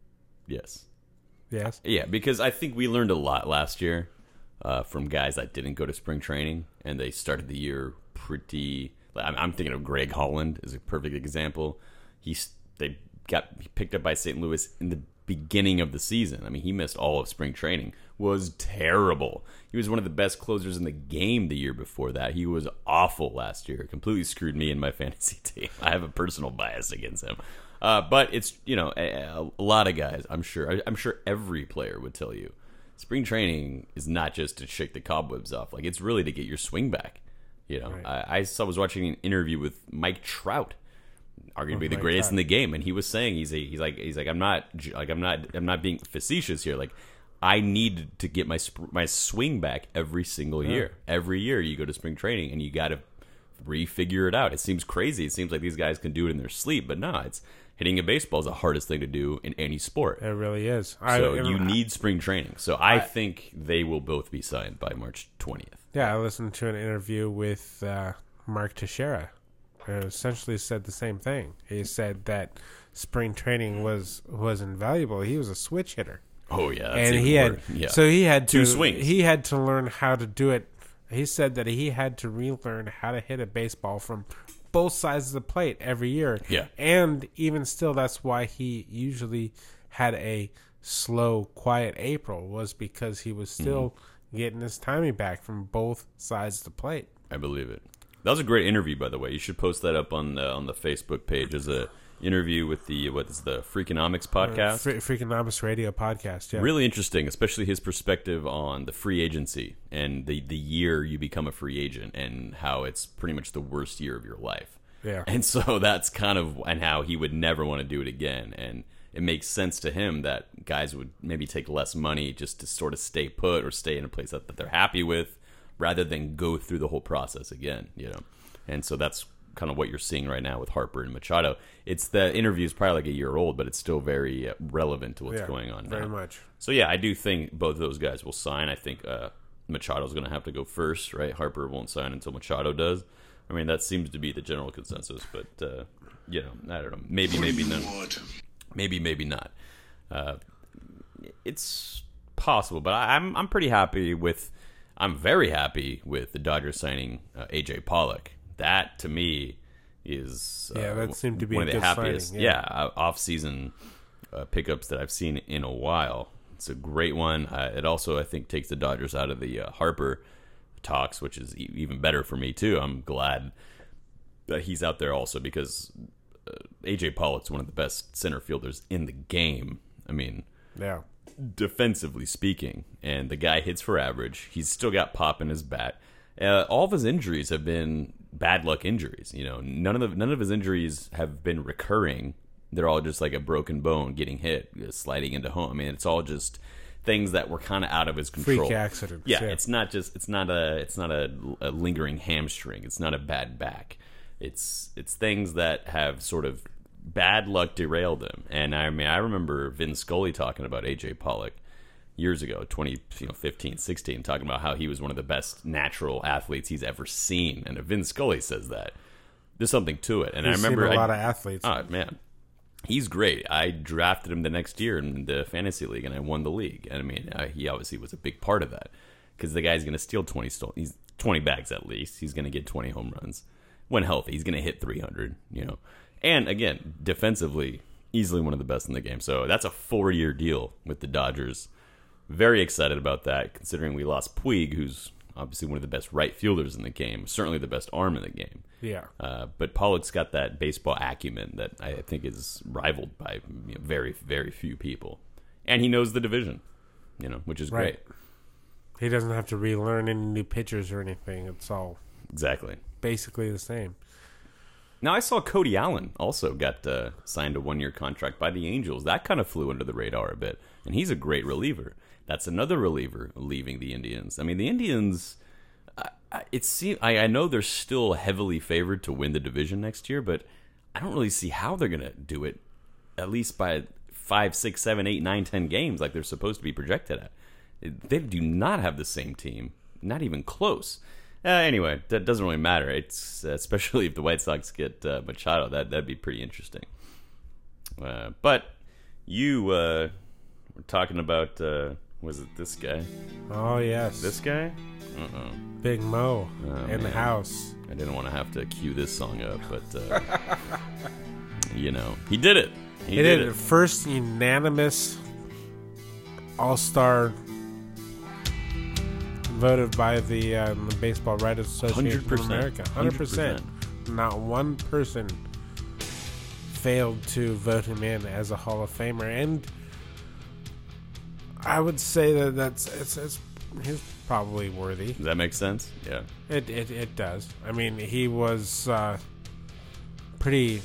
Yes. Yes. Yeah, because I think we learned a lot last year uh, from guys that didn't go to spring training, and they started the year pretty. I'm, I'm thinking of Greg Holland is a perfect example. He's they. got picked up by Saint Louis in the beginning of the season. I mean, he missed all of spring training. Was terrible. He was one of the best closers in the game the year before that. He was awful last year. Completely screwed me in my fantasy team. I have a personal bias against him. Uh, but it's, you know, a, a lot of guys, I'm sure, I'm sure every player would tell you, spring training is not just to shake the cobwebs off. Like, it's really to get your swing back. You know, right. I, I saw, was watching an interview with Mike Trout, arguably oh, the greatest God. in the game, and he was saying he's a, he's like he's like I'm not like I'm not I'm not being facetious here. Like, I need to get my my swing back every single year. Yeah. Every year you go to spring training and you got to refigure it out. It seems crazy. It seems like these guys can do it in their sleep, but no, it's hitting a baseball is the hardest thing to do in any sport. It really is. So I, you I, need spring training. So I, I think they will both be signed by March twentieth. Yeah, I listened to an interview with uh, Mark Teixeira. Who essentially said the same thing. He said that spring training was was invaluable. He was a switch hitter. Oh yeah, that's and he had yeah. so he had to two swings. He had to learn how to do it. He said that he had to relearn how to hit a baseball from both sides of the plate every year. Yeah, and even still, that's why he usually had a slow, quiet April, was because he was still mm-hmm. getting his timing back from both sides of the plate. I believe it. That was a great interview, by the way. You should post that up on the, on the Facebook page as a interview with the what is the Freakonomics podcast, uh, Fre- Freakonomics Radio podcast. Yeah, really interesting, especially his perspective on the free agency and the the year you become a free agent and how it's pretty much the worst year of your life. Yeah, and so that's kind of and how he would never want to do it again. And it makes sense to him that guys would maybe take less money just to sort of stay put or stay in a place that, that they're happy with, rather than go through the whole process again, you know. And so that's kind of what you're seeing right now with Harper and Machado. It's the interview is probably like a year old, but it's still very uh, relevant to what's yeah, going on now. Very much. So yeah, I do think both of those guys will sign. I think uh, Machado's going to have to go first, right? Harper won't sign until Machado does. I mean, that seems to be the general consensus, but uh, you know, I don't know. Maybe, maybe not. Maybe, maybe not. Uh, it's possible, but I, I'm I'm pretty happy with. I'm very happy with the Dodgers signing uh, A J Pollock. That to me is uh, yeah, that seemed to be one a of the good happiest signing, yeah, yeah. uh, off-season uh, pickups that I've seen in a while. It's a great one. Uh, it also I think takes the Dodgers out of the uh, Harper talks, which is e- even better for me too. I'm glad that he's out there also because uh, A J Pollock's one of the best center fielders in the game. I mean, Yeah. defensively speaking, and the guy hits for average. He's still got pop in his bat. Uh, all of his injuries have been bad luck injuries. You know, none of the, none of his injuries have been recurring. They're all just like a broken bone getting hit, sliding into home. I mean, it's all just things that were kind of out of his control. Freak accidents. Yeah, yeah. it's not just it's not a it's not a, a lingering hamstring. It's not a bad back. It's it's things that have sort of bad luck derailed him. And I mean, I remember Vin Scully talking about A J Pollock years ago, twenty fifteen, sixteen, talking about how he was one of the best natural athletes he's ever seen. And if Vin Scully says that, there's something to it. And He's I remember seen a I, lot of athletes. Oh man, he's great. I drafted him the next year in the fantasy league, and I won the league. And I mean, uh, he obviously was a big part of that because the guy's going to steal twenty stole. He's twenty bags at least. He's going to get twenty home runs when healthy. He's going to hit three hundred. You know, and again, defensively, easily one of the best in the game. So that's a four-year deal with the Dodgers. Very excited about that, considering we lost Puig, who's obviously one of the best right fielders in the game, certainly the best arm in the game. Yeah. Uh, but Pollock's got that baseball acumen that I think is rivaled by you know, very, very few people. And he knows the division, you know, which is Right. great. He doesn't have to relearn any new pitchers or anything. It's all Exactly. basically the same. Now, I saw Cody Allen also got uh, signed a one-year contract by the Angels. That kind of flew under the radar a bit. And he's a great reliever. That's another reliever leaving the Indians. I mean, the Indians, I, I, it seem, I, I know they're still heavily favored to win the division next year, but I don't really see how they're going to do it, at least by five, six, seven, eight, nine, ten games like they're supposed to be projected at. They do not have the same team, not even close. Uh, anyway, that doesn't really matter. It's uh, especially if the White Sox get uh, Machado, that that'd be pretty interesting. Uh, but you uh, were talking about uh, was it this guy? Oh, yes. This guy? Uh-oh. Big Mo Oh, in the man. house. I didn't want to have to cue this song up, but uh, you know, he did it. He, He did, did it. it. First unanimous All-Star voted by the, um, the Baseball Writers Association one hundred of percent. America. one hundred percent. Not one person failed to vote him in as a Hall of Famer. And I would say that that's it's, it's he's probably worthy. Does that make sense? Yeah. It it, it does. I mean, he was uh, pretty.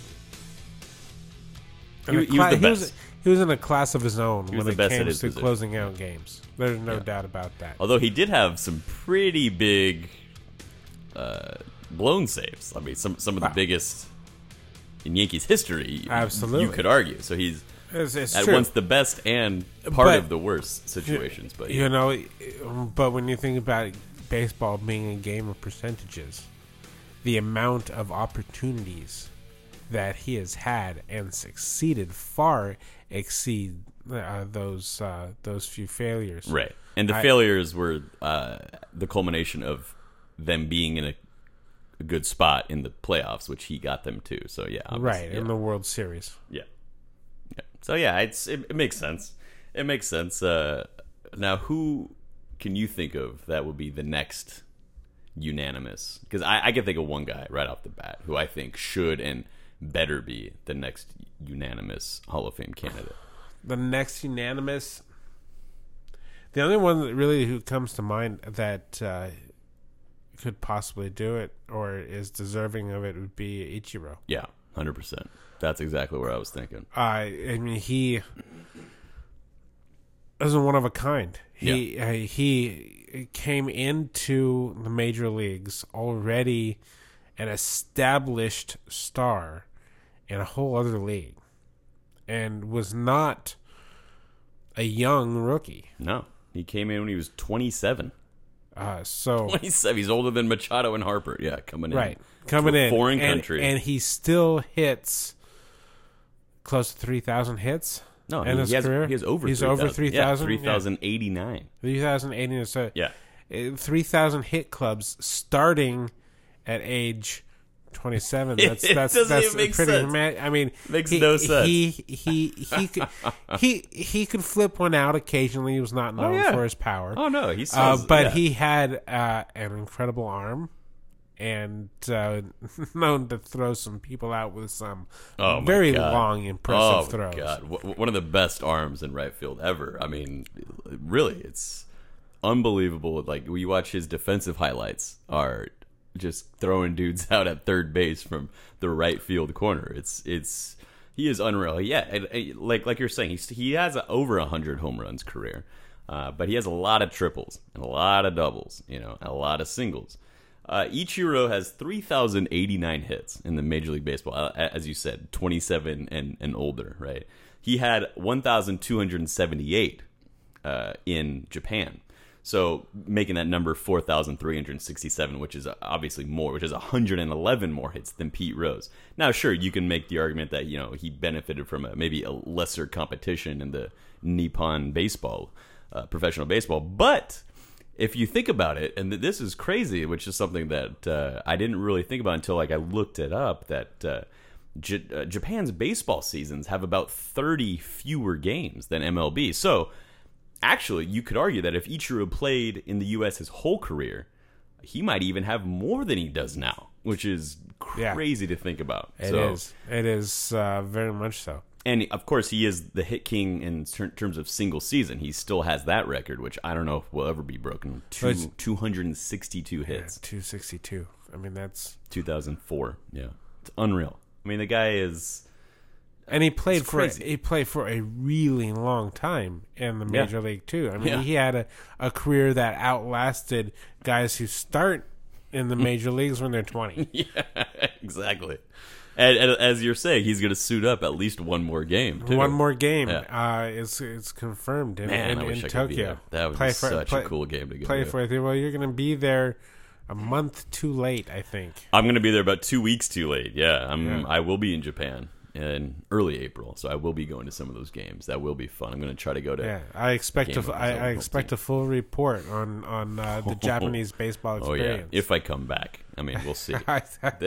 He- in a he was the he was best. he was in a class of his own He was when the it best at came his to position. closing out games. There's no Yeah. doubt about that. Although he did have some pretty big uh, blown saves. I mean, some some of the Wow. biggest in Yankees history. Absolutely. you could argue. So he's It's, it's at true. once the best and part But- of the worst situations. But You know, but when you think about baseball being a game of percentages, the amount of opportunities that he has had and succeeded far exceed uh, those uh, those few failures. right, and the I- failures were uh, the culmination of them being in a, a good spot in the playoffs, which he got them to. So yeah, obviously, Right, yeah. in the World Series. Yeah. Yeah. So yeah, it's it, it makes sense. It makes sense. Uh, now, who can you think of that would be the next unanimous? Because I, I can think of one guy right off the bat who I think should and better be the next unanimous Hall of Fame candidate. The next unanimous. The only one that really who comes to mind that uh, could possibly do it or is deserving of it would be Ichiro. Yeah, one hundred percent. That's exactly where I was thinking. Uh, I mean, he is a one of a kind. He uh, he came into the major leagues already an established star in a whole other league, and was not a young rookie. No, he came in when he was twenty-seven. Uh, so twenty-seven. He's older than Machado and Harper. Yeah, coming in. right, coming to a in foreign and, country. and he still hits close to three thousand hits. No, in he, his he has, career? he has over He's three over thousand. three Yeah, thousand? three thousand eighty-nine. three thousand eighty. So Yeah. three thousand hit clubs starting at age twenty-seven. That's It that's doesn't that's even make pretty sense. ma- I mean, Makes he, no sense. He he he could he he could flip one out occasionally. He was not known yeah. for his power. Oh no, he uh, sells, but yeah. he had uh, an incredible arm. And uh, known to throw some people out with some Oh, my very God. long, impressive oh, throws. God, w- one of the best arms in right field ever. I mean, really, it's unbelievable. Like when you watch his defensive highlights, are just throwing dudes out at third base from the right field corner. It's it's he is unreal. Yeah, and, and like like you're saying, he's, he has a, over a hundred home runs career, uh, but he has a lot of triples and a lot of doubles. You know, and a lot of singles. Uh, Ichiro has three thousand eighty-nine hits in the Major League Baseball, uh, as you said, twenty-seven and, and older, right? He had one thousand two hundred seventy-eight uh, in Japan. So making that number four thousand three hundred sixty-seven, which is obviously more, which is one hundred eleven more hits than Pete Rose. Now, sure, you can make the argument that, you know, he benefited from a, maybe a lesser competition in the Nippon baseball, uh, professional baseball, but if you think about it, and this is crazy, which is something that uh, I didn't really think about until like I looked it up, that uh, J- uh, Japan's baseball seasons have about thirty fewer games than M L B. So actually, you could argue that if Ichiro played in the U S his whole career, he might even have more than he does now, which is crazy yeah. to think about. It so, is. It is uh, very much so. And, of course, he is the hit king in ter- terms of single season. He still has that record, which I don't know if will ever be broken. Two, two hundred sixty-two hits. Yeah, two sixty-two. I mean, that's... two thousand four. Yeah. It's unreal. I mean, the guy is... And he played for a, crazy. he played for a really long time in the Major Yeah. League, too. I mean, Yeah. he had a, a career that outlasted guys who start in the Major Leagues when they're twenty. Yeah, exactly. And, and as you're saying, he's going to suit up at least one more game, too. One more game. Yeah. Uh, it's it's confirmed in, Man, in, I wish in I could Tokyo. be there. That would Play be for- such play- a cool game to go Play to. for it. Well, you're going to be there a month too late, I think. I'm going to be there about two weeks too late. Yeah, I'm. Yeah. I will be in Japan in early April, so I will be going to some of those games. That will be fun. I'm going to try to go to. Yeah, I expect game a, of I, his own I home expect team. a full report on on uh, the Japanese baseball Oh yeah, experience. if I come back. I mean, we'll see. I,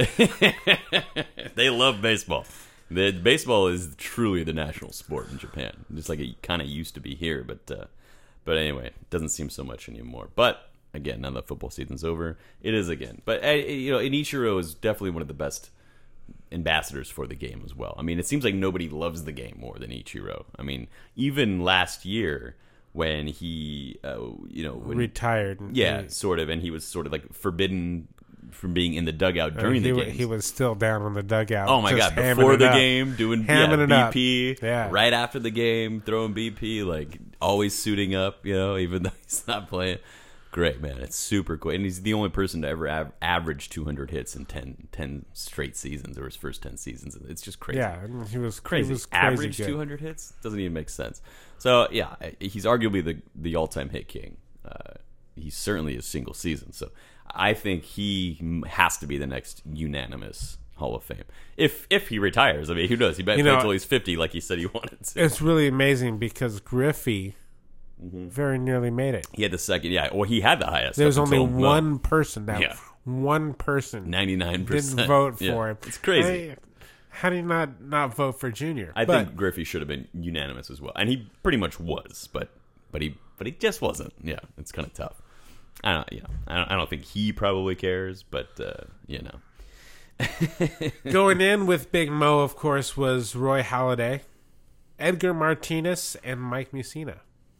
They love baseball. The baseball is truly the national sport in Japan, just like it kind of used to be here. But uh, but anyway, it doesn't seem so much anymore. But again, now that football season's over, it is again. But uh, you know, Ichiro is definitely one of the best ambassadors for the game as well. I mean, it seems like nobody loves the game more than Ichiro. I mean, even last year when he, uh, you know, when, retired. yeah, He- sort of, and he was sort of like forbidden from being in the dugout uh, during he, the wa- games. he was still down on the dugout. Oh my just god! hamming Before it the up. game, doing Hamming yeah, it up. B P. Yeah. Right after the game, throwing B P. Like always suiting up. You know, even though he's not playing. Great man, it's super cool, and he's the only person to ever av- average two hundred hits in ten, ten straight seasons, or his first ten seasons. It's just crazy. Yeah, and he was Crazy. He was crazy Average good. two hundred hits doesn't even make sense. So yeah, he's arguably the the all time hit king. Uh, he's certainly a single season. So I think he has to be the next unanimous Hall of Fame. If if he retires, I mean, who knows? He might You play know, until he's fifty, like he said he wanted to. It's really amazing because Griffey Mm-hmm. very nearly made it. He had the second, yeah, or he had the highest. There was up only until, uh, one person that Yeah. one person ninety-nine percent didn't vote for Yeah. him. It's crazy. I- how do you not not vote for Junior? I But think Griffey should have been unanimous as well, and he pretty much was, but but he but he just wasn't. Yeah, it's kind of tough. I don't, you know, I don't, I don't think he probably cares, but uh, you know, going in with Big Mo, of course, was Roy Halladay, Edgar Martinez, and Mike Mussina.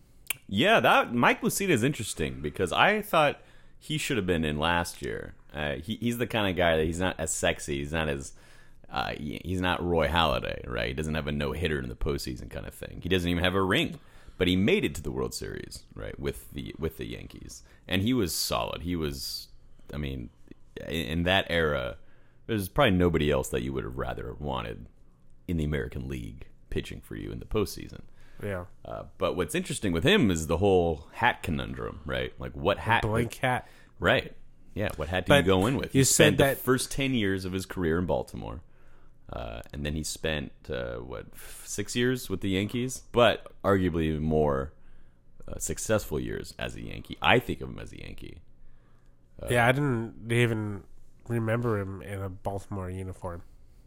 yeah, that Mike Mussina is interesting because I thought he should have been in last year. Uh, he, he's the kind of guy that he's not as sexy. He's not as uh, he- he's not Roy Halladay, right? He doesn't have a no hitter in the postseason kind of thing. He doesn't even have a ring, but he made it to the World Series, right, with the with the Yankees, and he was solid. He was, I mean, in, in that era, there's probably nobody else that you would have rather wanted in the American League pitching for you in the postseason. Yeah, Uh, but what's interesting with him is the whole hat conundrum, right? Like what hat? blank hat. Right. Yeah. What hat do But you go in with? you He said spent that- the first ten years of his career in Baltimore. Uh, and then he spent, uh, what, six years with the Yankees? But arguably more uh, successful years as a Yankee. I think of him as a Yankee. Uh, yeah, I didn't even remember him in a Baltimore uniform.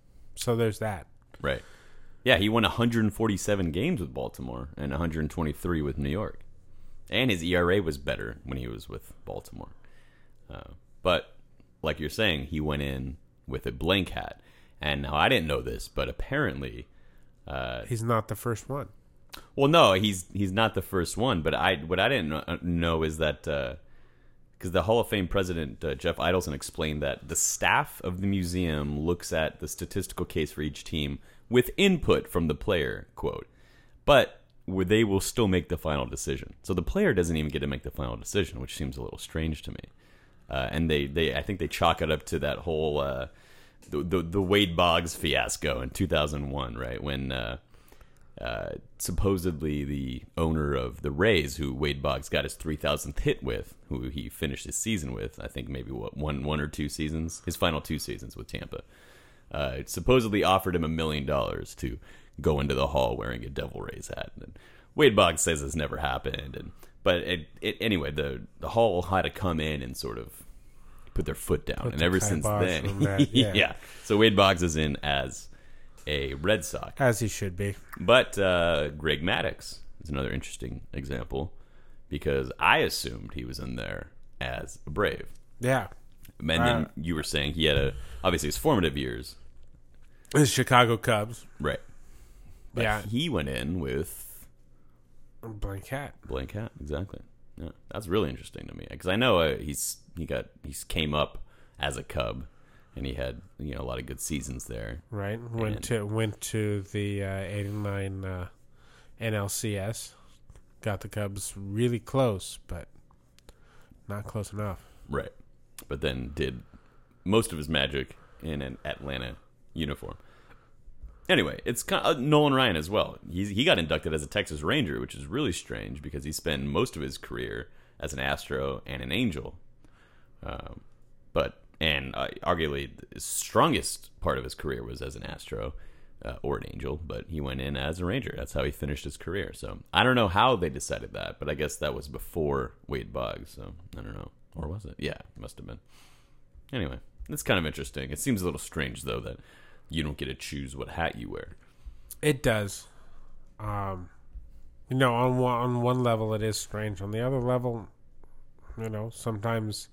So there's that. Right. Yeah, he won one hundred forty-seven games with Baltimore and one hundred twenty-three with New York. And his E R A was better when he was with Baltimore. Uh, but, like you're saying, he went in with a blank hat. And now I didn't know this, but apparently... Uh, he's not the first one. Well, no, he's he's not the first one. But I what I didn't know, know is that... Because uh, the Hall of Fame president, uh, Jeff Idelson, explained that the staff of the museum looks at the statistical case for each team with input from the player, quote. But they will still make the final decision. So the player doesn't even get to make the final decision, which seems a little strange to me. Uh, and they, they, I think they chalk it up to that whole... Uh, The, the the Wade Boggs fiasco in two thousand one, right? When uh, uh, supposedly the owner of the Rays, who Wade Boggs got his three thousandth hit with, who he finished his season with, I think maybe what one one or two seasons, his final two seasons with Tampa, uh, supposedly offered him a million dollars to go into the hall wearing a Devil Rays hat. And Wade Boggs says this never happened, and but it, it, anyway, the the hall had to come in and sort of put their foot down, Put and the ever since then, that, yeah. yeah. So Wade Boggs is in as a Red Sox, as he should be. But uh, Greg Maddux is another interesting example because I assumed he was in there as a Brave. Yeah, and then uh, you were saying he had a obviously his formative years, his Chicago Cubs, right? But yeah, he went in with a blank hat, blank hat, exactly. Yeah, that's really interesting to me because I know uh, he's he got he came up as a Cub, and he had you know a lot of good seasons there. Right, went and, to went to the uh, eighty-nine uh, N L C S, got the Cubs really close, but not close enough. Right, but then did most of his magic in an Atlanta uniform. Anyway, it's kind of, uh, Nolan Ryan as well. He's, he got inducted as a Texas Ranger, which is really strange because he spent most of his career as an Astro and an Angel. Um, but and uh, arguably the strongest part of his career was as an Astro uh, or an Angel, but he went in as a Ranger. That's how he finished his career. So I don't know how they decided that, but I guess that was before Wade Boggs. So I don't know, or was it? Yeah, it must have been. Anyway, it's kind of interesting. It seems a little strange though that you don't get to choose what hat you wear. It does. Um, you know, on one, on one level it is strange. On the other level, you know, sometimes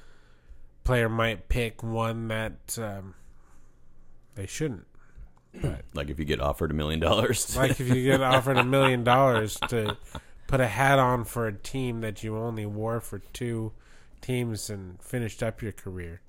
player might pick one that um, they shouldn't. But like if you get offered a million dollars. Like if you get offered a million dollars to put a hat on for a team that you only wore for two teams and finished up your career.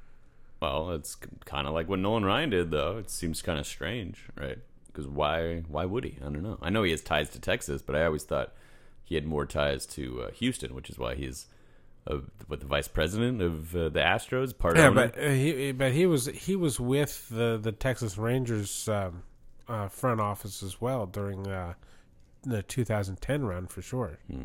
Well, it's kind of like what Nolan Ryan did, though. It seems kind of strange, right? Because why why would he? I don't know. I know he has ties to Texas, but I always thought he had more ties to uh, Houston, which is why he's uh, what the vice president of uh, the Astros, part yeah, owner. but uh, he but he was he was with the the Texas Rangers um, uh, front office as well during uh, the two thousand ten run for sure. Hmm.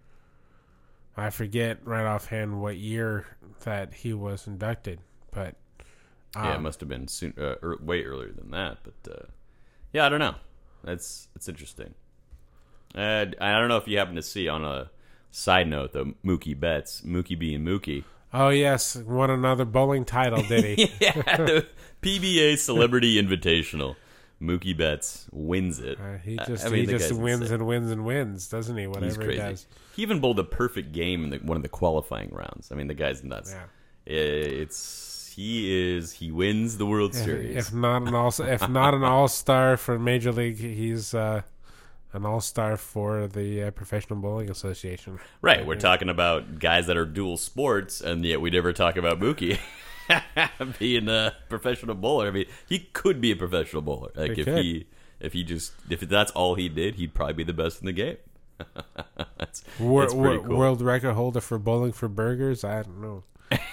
I forget right offhand what year that he was inducted, but. Um, yeah, it must have been soon, uh, er, way earlier than that. But uh, yeah, I don't know. That's it's interesting. Uh, I don't know if you happen to see on a side note though, Mookie Betts, Mookie B and Mookie. Oh yes, won another bowling title, did he? Yeah, the P B A Celebrity Invitational. Mookie Betts wins it. Uh, he just I mean, he the just guy's wins insane. and wins and wins, doesn't he? Whatever He's crazy. he does. He even bowled a perfect game in the, one of the qualifying rounds. I mean, the guy's nuts. Yeah. It's he is he wins the World If, Series. if not an all if not an all star for Major League, he's uh, an all star for the uh, Professional Bowling Association. Right, we're talking about guys that are dual sports, and yet we never talk about Mookie being a professional bowler. I mean, he could be a professional bowler. Like He if could. he if he just if that's all he did, he'd probably be the best in the game. that's, Wor- that's pretty wor- cool. World record holder for bowling for burgers. I don't know.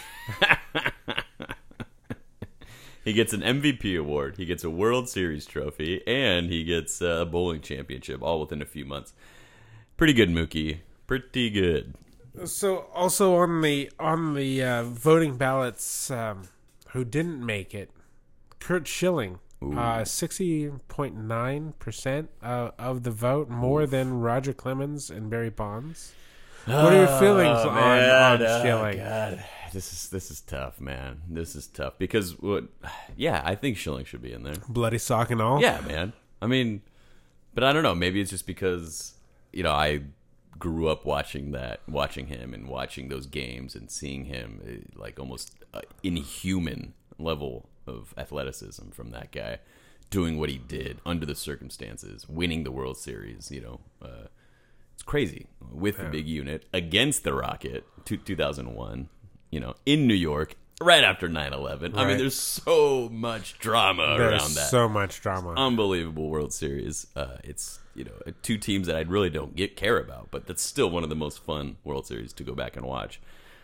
He gets an M V P award, he gets a World Series trophy, and he gets a bowling championship all within a few months. Pretty good, Mookie. Pretty good. So also on the on the uh, voting ballots, um, who didn't make it, Curt Schilling Uh, sixty point nine percent uh, of the vote, more Oof. than Roger Clemens and Barry Bonds. What are your feelings oh, on, man. on oh, Schilling? God. This is this is tough, man. This is tough because what? Yeah, I think Schilling should be in there. Bloody sock and all. Yeah, man. I mean, but I don't know. Maybe it's just because you know I grew up watching that, watching him, and watching those games, and seeing him like almost uh, inhuman level of athleticism from that guy, doing what he did under the circumstances, winning the World Series. You know, uh, it's crazy with yeah. the big unit against the Rocket, two, two thousand one. You know, in New York, right after nine eleven. Right. I mean, there's so much drama there's around that. So much drama. Unbelievable World Series. Uh, it's you know two teams that I really don't get care about, but that's still one of the most fun World Series to go back and watch.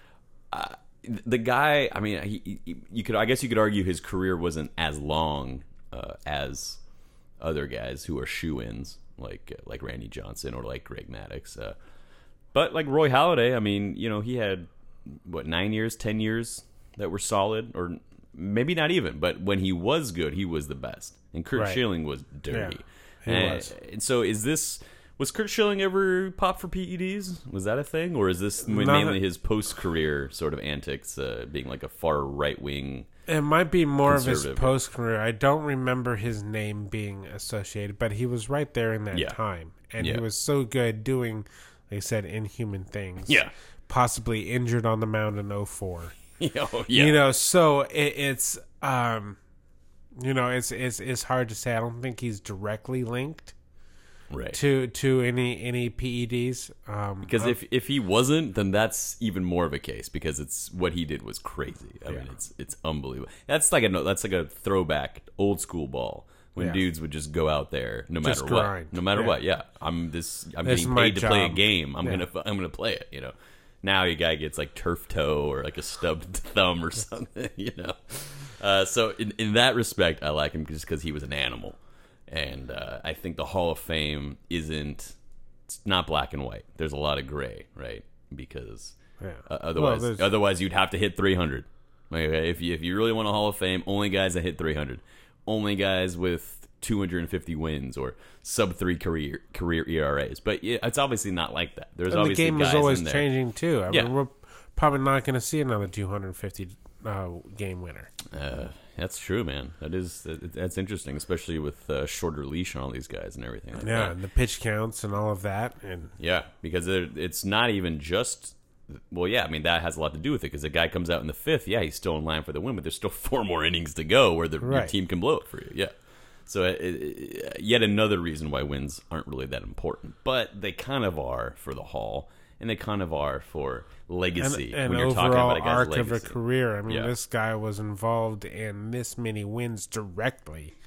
Uh, the guy, I mean, he, he, you could, I guess, you could argue his career wasn't as long uh, as other guys who are shoe-ins, like uh, like Randy Johnson or like Greg Maddux. Uh, but like Roy Halladay, I mean, you know, he had what nine years, ten years that were solid, or maybe not even. But when he was good, he was the best, and Curt right. Schilling was dirty. Yeah, he and, was. And so, is this? Was Curt Schilling ever popped for P E Ds? Was that a thing? Or is this Not mainly a- his post-career sort of antics, uh, being like a far right-wing? It might be more of his post-career. I don't remember his name being associated, but he was right there in that yeah. time. And yeah. he was so good doing, like I said, inhuman things. Yeah. Possibly injured on the mound in oh four. oh, yeah. You know, so it, it's, um, you know, it's, it's, it's hard to say. I don't think he's directly linked. Right. To to any any P E Ds, um, because uh, if if he wasn't, then that's even more of a case, because it's what he did was crazy. I yeah. mean, it's it's unbelievable. That's like a that's like a throwback old school ball when yeah. dudes would just go out there no just matter grind. what, no matter yeah. what. Yeah, I'm this. I'm this getting paid to job. play a game. I'm yeah. gonna I'm gonna play it. You know. Now your guy gets like turf toe or like a stubbed thumb or something. You know. Uh, so in in that respect, I like him just because he was an animal. And uh, I think the Hall of Fame isn't, it's not black and white. There's a lot of gray, right? Because yeah. uh, otherwise, well, otherwise you'd have to hit three hundred. Okay? If you if you really want a Hall of Fame, only guys that hit three hundred, only guys with two hundred fifty wins or sub three career career E R As. But yeah, it's obviously not like that. There's and obviously the game guys is always in there. changing too. I yeah. mean, we're probably not going to see another two hundred fifty uh, game winner. Uh, that's true, man. That is that's interesting, especially with uh, shorter leash on all these guys and everything. Like yeah, that. and the pitch counts and all of that, and yeah, because it's not even just. Well, yeah, I mean that has a lot to do with it, because the guy comes out in the fifth. Yeah, he's still in line for the win, but there's still four more innings to go where the right. your team can blow it for you. Yeah, so it, it, yet another reason why wins aren't really that important, but they kind of are for the Hall. And they kind of are for legacy. And, and when you're overall talking about a guy's arc legacy. of a career. I mean, yeah. this guy was involved in this many wins directly.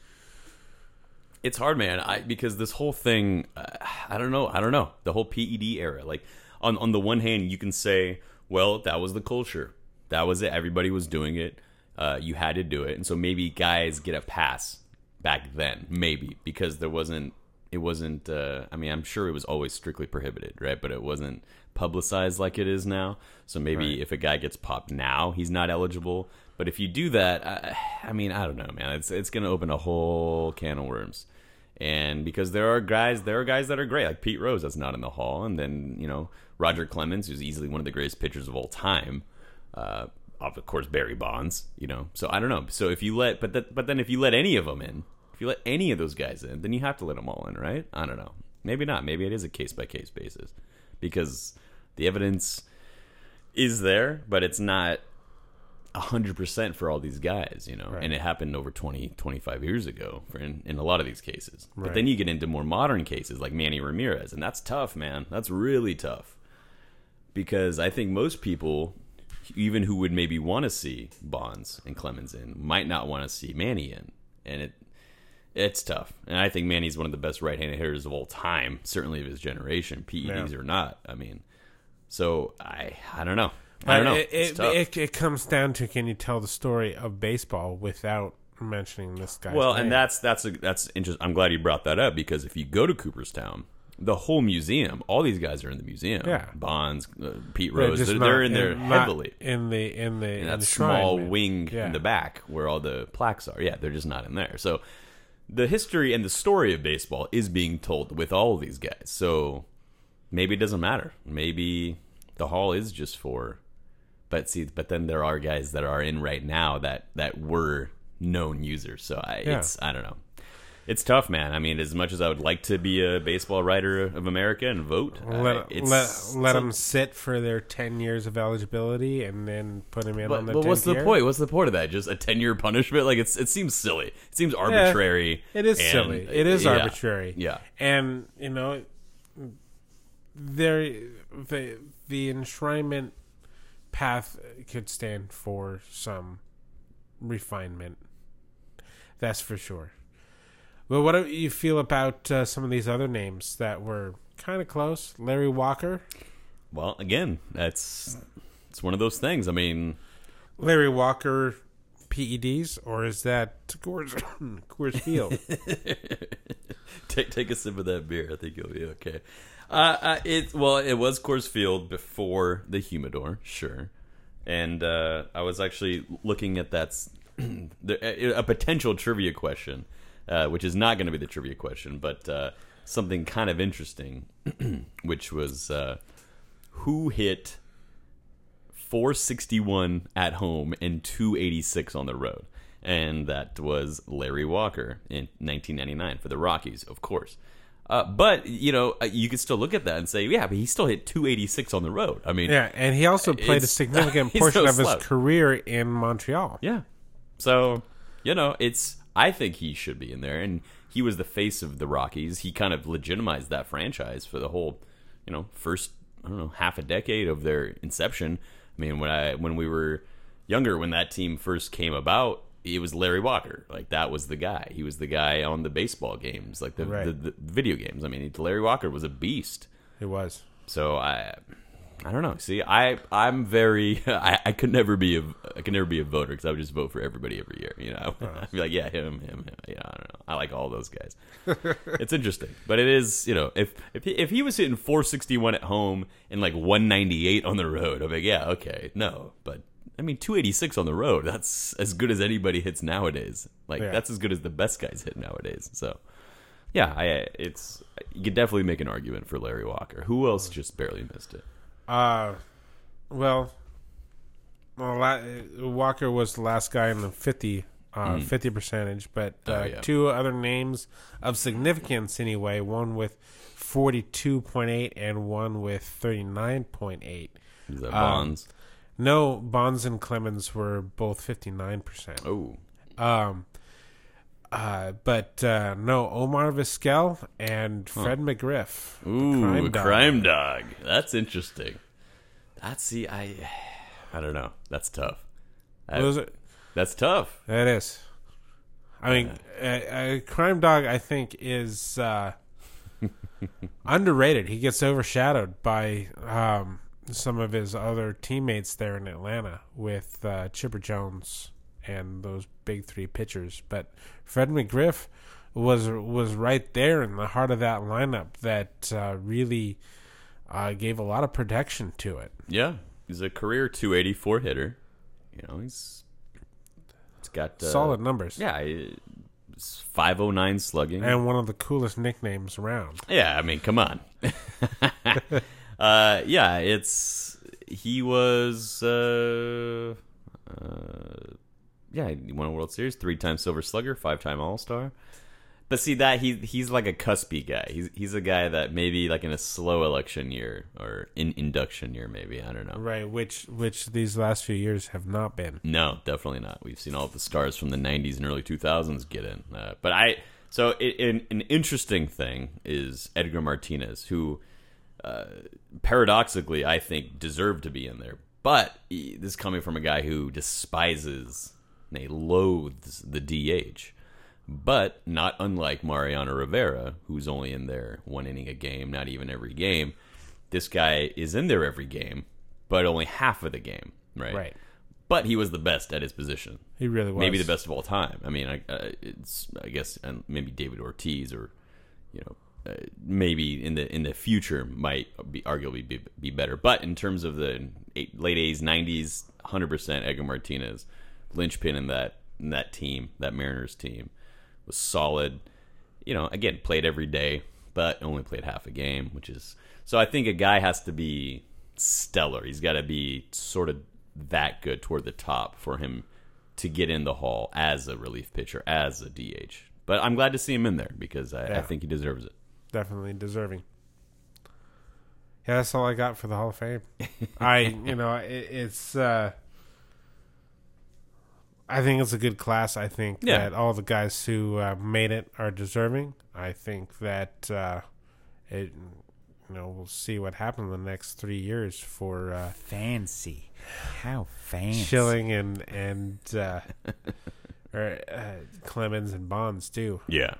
It's hard, man. I because this whole thing, uh, I don't know. I don't know. The whole P E D era. Like, on on the one hand, you can say, well, that was the culture. That was it. Everybody was doing it. Uh, you had to do it. And so maybe guys get a pass back then. Maybe. Because there wasn't... It wasn't, uh, I mean, I'm sure it was always strictly prohibited, right? But it wasn't publicized like it is now. So maybe right. if a guy gets popped now, he's not eligible. But if you do that, I, I mean, I don't know, man. It's it's going to open a whole can of worms. And because there are guys, there are guys that are great, like Pete Rose that's not in the Hall. And then, you know, Roger Clemens, who's easily one of the greatest pitchers of all time. Uh, of course, Barry Bonds, you know. So I don't know. So if you let, but that, but then if you let any of them in, if you let any of those guys in, then you have to let them all in, right? I don't know. Maybe not. Maybe it is a case-by-case basis, because the evidence is there, but it's not one hundred percent for all these guys, you know? Right. And it happened over twenty, twenty-five years ago for in, in a lot of these cases. Right. But then you get into more modern cases like Manny Ramirez, and that's tough, man. That's really tough. Because I think most people, even who would maybe want to see Bonds and Clemens in, might not want to see Manny in. And it... It's tough. And I think Manny's one of the best right-handed hitters of all time, certainly of his generation, P E Ds yeah. or not. I mean, so I I don't know. I don't know. It, it's it, tough. It, it comes down to, can you tell the story of baseball without mentioning this guy? Well, name? and that's that's a, that's interesting. I'm glad you brought that up, because if you go to Cooperstown the whole museum. All these guys are in the museum. Yeah. Bonds, uh, Pete They're Rose. just They're, not they're in there in- not heavily. in the in the In that enshrinement. small wing Yeah. in the back where all the plaques are. Yeah, they're just not in there. So the history and the story of baseball is being told with all of these guys. So maybe it doesn't matter. Maybe the hall is just for. But see, but then there are guys that are in right now that that were known users. So I, Yeah. it's I don't know. It's tough, man. I mean, as much as I would like to be a baseball writer of America and vote, Let uh, it's, let, let it's them sit for their ten years of eligibility and then put them in But, on the but what's the tenth year? point? What's the point of that? Just a ten-year punishment? Like it's it seems silly. It seems arbitrary. It is and- silly. It is yeah. arbitrary. Yeah. And, you know, there the the enshrinement path could stand for some refinement. That's for sure. Well, what do you feel about uh, some of these other names that were kind of close? Larry Walker. Well, again, that's it's one of those things. I mean, Larry Walker P E Ds, or is that Coors, Coors Field? take take a sip of that beer. I think you'll be okay. Uh, uh, it well, it was Coors Field before the Humidor, sure. And uh, I was actually looking at that s- the, a potential trivia question, uh, which is not going to be the trivia question, but uh, something kind of interesting, which was uh, who hit four sixty-one at home and two eighty-six on the road. And that was Larry Walker in nineteen ninety-nine for the Rockies, of course. Uh, but, you know, you could still look at that and say, yeah, but he still hit two eighty-six on the road. I mean, Yeah, and he also played a it's- significant he's portion no of his slouch. career in Montreal. Yeah. So, you know, it's I think he should be in there. And he was the face of the Rockies. He kind of legitimized that franchise for the whole, you know, first, I don't know, half a decade of their inception. I mean, when I when we were younger, when that team first came about, it was Larry Walker. Like, that was the guy. He was the guy on the baseball games, like the, Right. the, the video games. I mean, Larry Walker was a beast. It was. So I, I don't know. See, I, I'm very. I, I could never be a. I could never be a voter because I would just vote for everybody every year. You know, I'd be like, yeah, him, him, him. Yeah, I don't know. I like all those guys. It's interesting, but it is. You know, if if he, if he was hitting four sixty-one at home and like one ninety-eight on the road, I'm like, yeah, okay, no, but. I mean, two eighty-six on the road, that's as good as anybody hits nowadays. Like, Yeah. that's as good as the best guys hit nowadays. So, yeah, I it's you could definitely make an argument for Larry Walker. Who else just barely missed it? Uh, well, well La- Walker was the last guy in the fifty, uh, fifty percentage, but uh, Oh, yeah. two other names of significance anyway, one with forty-two point eight and one with thirty-nine point eight. Is that Um, Bonds? No, Bonds and Clemens were both fifty-nine percent. Oh, Um, uh, but uh, no, Omar Vizquel and Fred McGriff. ooh, Crime crime Dog. dog. That's interesting. That's see, I, I don't know. That's tough. That- Those are- that's tough. It is. I mean, a, a Crime Dog, I think, is uh, underrated. He gets overshadowed by um, some of his other teammates there in Atlanta with uh, Chipper Jones and those big three pitchers. But Fred McGriff was was right there in the heart of that lineup that uh, really uh, gave a lot of protection to it. Yeah, he's a career two eighty-four hitter. You know, he's it's got uh, Solid numbers. Yeah, it's five oh nine slugging. And one of the coolest nicknames around. Yeah, I mean, come on. uh, yeah, it's he was. Uh, uh, yeah, he won a World Series, three-time Silver Slugger, five-time All-Star. But see that he he's like a cuspy guy. He's he's a guy that maybe like in a slow election year or in induction year, maybe I don't know. Right, which which these last few years have not been. No, definitely not. We've seen all the stars from the nineties and early two thousands get in. Uh, but I, so it, in, an interesting thing is Edgar Martinez, who uh, paradoxically I think deserved to be in there. But he, this is coming from a guy who despises, and he loathes the D H. But not unlike Mariano Rivera, who's only in there one inning a game, not even every game. This guy is in there every game, but only half of the game, right? Right. But he was the best at his position. He really was. Maybe the best of all time. I mean, I, uh, it's I guess and maybe David Ortiz or you know uh, maybe in the in the future might be arguably be, be better. But in terms of the eight, late eighties, nineties, one hundred percent Edgar Martinez, linchpin in that in that team, that Mariners team, was solid. You know, again, played every day, but only played half a game, which is so. I think a guy has to be stellar. He's got to be sort of that good toward the top for him to get in the Hall as a relief pitcher, as a D H. But I'm glad to see him in there because I, yeah. I think he deserves it. Definitely deserving. Yeah, that's all I got for the Hall of Fame. I, you know, it, it's. Uh, I think it's a good class. I think yeah. that all the guys who uh, made it are deserving. I think that uh, it. You know, we'll see what happens in the next three years for uh, fancy. How fancy. Schilling and and uh, or, uh, Clemens and Bonds too. Yeah.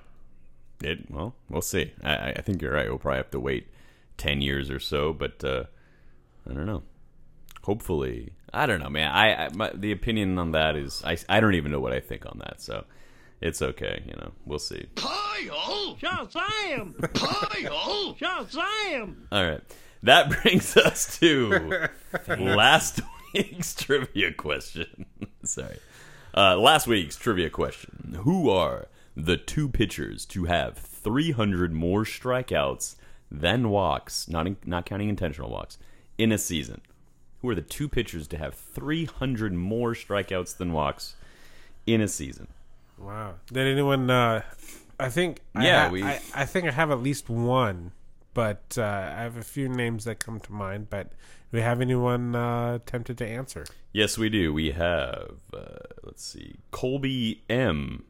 It well, we'll see. I, I think you're right. We'll probably have to wait ten years or so, but uh, I don't know. Hopefully, I don't know, man. I, I my, the opinion on that is I I don't even know what I think on that, so it's okay. You know, we'll see. Kyle! Shazam! Kyle! Shazam! All right, that brings us to last week's trivia question. Sorry, uh, last week's trivia question: who are the two pitchers to have three hundred more strikeouts than walks, not in, not counting intentional walks, in a season? Who are the two pitchers to have three hundred more strikeouts than walks in a season? Wow. Did anyone... Uh, I think... Yeah, I, ha- we... I, I think I have at least one, but uh, I have a few names that come to mind, but do we have anyone uh, tempted to answer? Yes, we do. We have, uh, let's see, Colby M.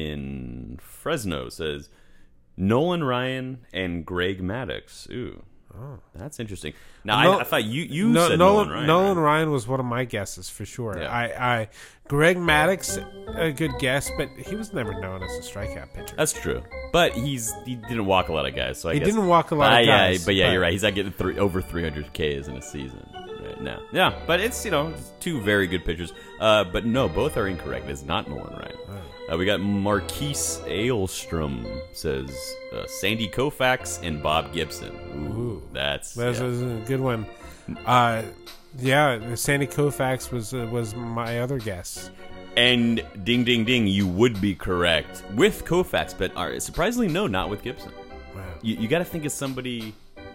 in Fresno says Nolan Ryan and Greg Maddux. Ooh, oh. That's interesting. Now, no, I, I thought you, you no, said Nolan, Nolan Ryan. Nolan right? Ryan was one of my guesses for sure. Yeah. I, I, Greg Maddux, a good guess, but he was never known as a strikeout pitcher. That's true. But he's he didn't walk a lot of guys, so I he guess didn't walk a lot uh, of guys. Yeah, but yeah, but... you're right. He's not getting three, over three hundred Ks in a season right now. Yeah, but it's you know it's two very good pitchers. Uh, but no, both are incorrect. It's not Nolan Ryan. Oh. Uh, we got Marquise Aylstrom says uh, Sandy Koufax and Bob Gibson. Ooh, Ooh. that's that's yeah. a good one. Uh, yeah, Sandy Koufax was uh, was my other guess. And ding, ding, ding, you would be correct with Koufax, but uh, surprisingly, no, not with Gibson. Wow. You, you got to think of somebody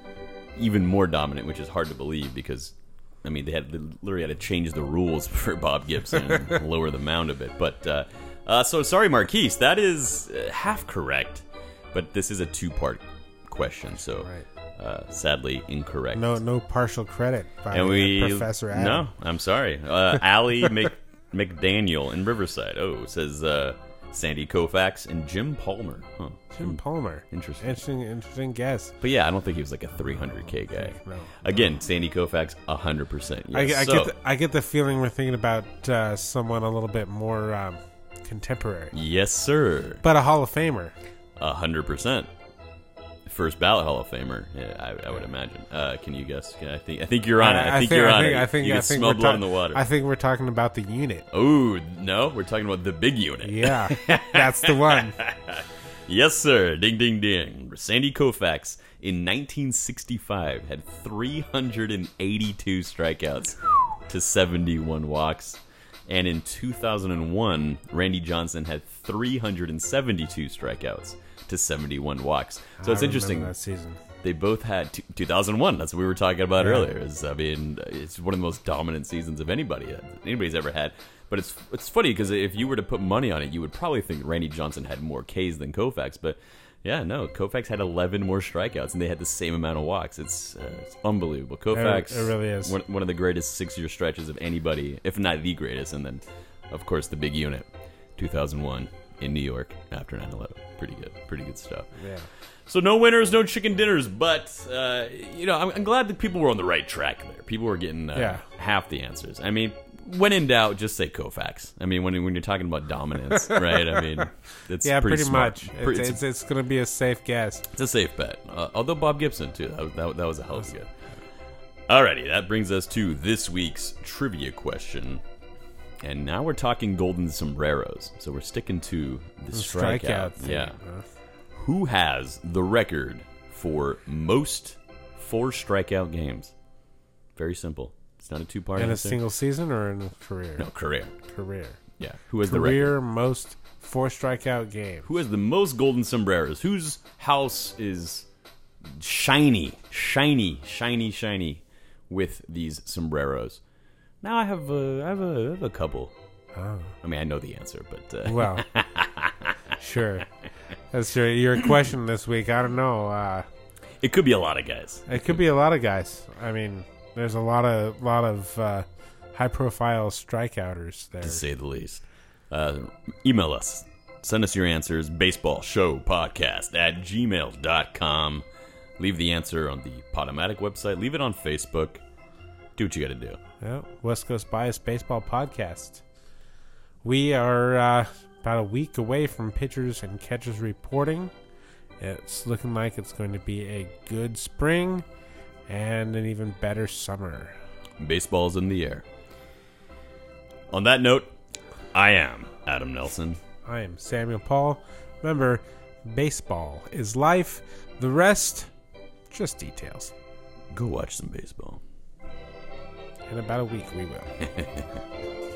even more dominant, which is hard to believe because, I mean, they had they literally had to change the rules for Bob Gibson and lower the mound a bit. But uh, uh, so sorry, Marquise, that is uh, half correct, but this is a two-part question, so. Right. Uh, sadly incorrect. No, no partial credit by and we, Professor Adam. No, I'm sorry. Uh, Allie Mc, McDaniel in Riverside. Oh, says uh, Sandy Koufax and Jim Palmer. Huh. Jim Palmer. Interesting. Interesting. Interesting guess. But yeah, I don't think he was like a three hundred K guy. No. Again, Sandy Koufax, one hundred percent. Yes. I, I so, get. The, I get the feeling we're thinking about uh, someone a little bit more um, contemporary. Yes, sir. But a Hall of Famer. one hundred percent. First ballot Hall of Famer, yeah, I, I would imagine. Uh, can you guess? I think I think you're on it. I, I think, think you're I on think, it. I think, you I can think smell we're blood ta- in the water. I think we're talking about the unit. Oh no, we're talking about the big unit. Yeah, that's the one. Yes, sir. Ding, ding, ding. Sandy Koufax in nineteen sixty-five had three hundred eighty-two strikeouts to seventy-one walks. And in two thousand one, Randy Johnson had three hundred seventy-two strikeouts to seventy-one walks. So it's I interesting. That season. They both had t- two thousand one. That's what we were talking about yeah. earlier. Is I mean, it's one of the most dominant seasons of anybody anybody's ever had. But it's it's funny because if you were to put money on it, you would probably think Randy Johnson had more Ks than Koufax. But yeah, no, Koufax had eleven more strikeouts, and they had the same amount of walks. It's, uh, it's unbelievable. Koufax, it, it really is one, one of the greatest six-year stretches of anybody, if not the greatest. And then, of course, the big unit, two thousand one in New York after nine eleven. Pretty good, pretty good stuff. Yeah. So no winners, no chicken dinners, but uh, you know, I'm, I'm glad that people were on the right track there. People were getting uh, yeah. half the answers. I mean, when in doubt, just say Koufax. I mean, when when you're talking about dominance, right? I mean, it's yeah, pretty, pretty smart. much. Pretty, it's it's, it's going to be a safe guess. It's a safe bet. Uh, although Bob Gibson too, that, that, that was a hell of a good. Alrighty, that brings us to this week's trivia question. And now we're talking golden sombreros. So we're sticking to the, the strikeout. strikeout thing, yeah. huh? Who has the record for most four strikeout games. Very simple. It's not a two-part In a answer. single season or in a career? No, career. Career. Yeah. Who has the record? Career most four strikeout games. Who has the most golden sombreros? Whose house is shiny, shiny, shiny, shiny with these sombreros? Now I have a, I have a, I have a couple. Oh. I mean, I know the answer, but uh, well, sure. That's your your question this week. I don't know. Uh, it could be a lot of guys. It could be a lot of guys. I mean, there's a lot of lot of uh, high profile strikeouters there, to say the least. Uh, email us. Send us your answers. Baseballshowpodcast at gmail dot com. Leave the answer on the Podomatic website. Leave it on Facebook. Do what you got to do. Yeah, West Coast Bias Baseball Podcast. We are uh, about a week away from pitchers and catchers reporting. It's looking like it's going to be a good spring and an even better summer. Baseball's in the air. On that note, I am Adam Nelson. I am Samuel Paul. Remember, baseball is life. The rest, just details. Go watch some baseball. In about a week, we will.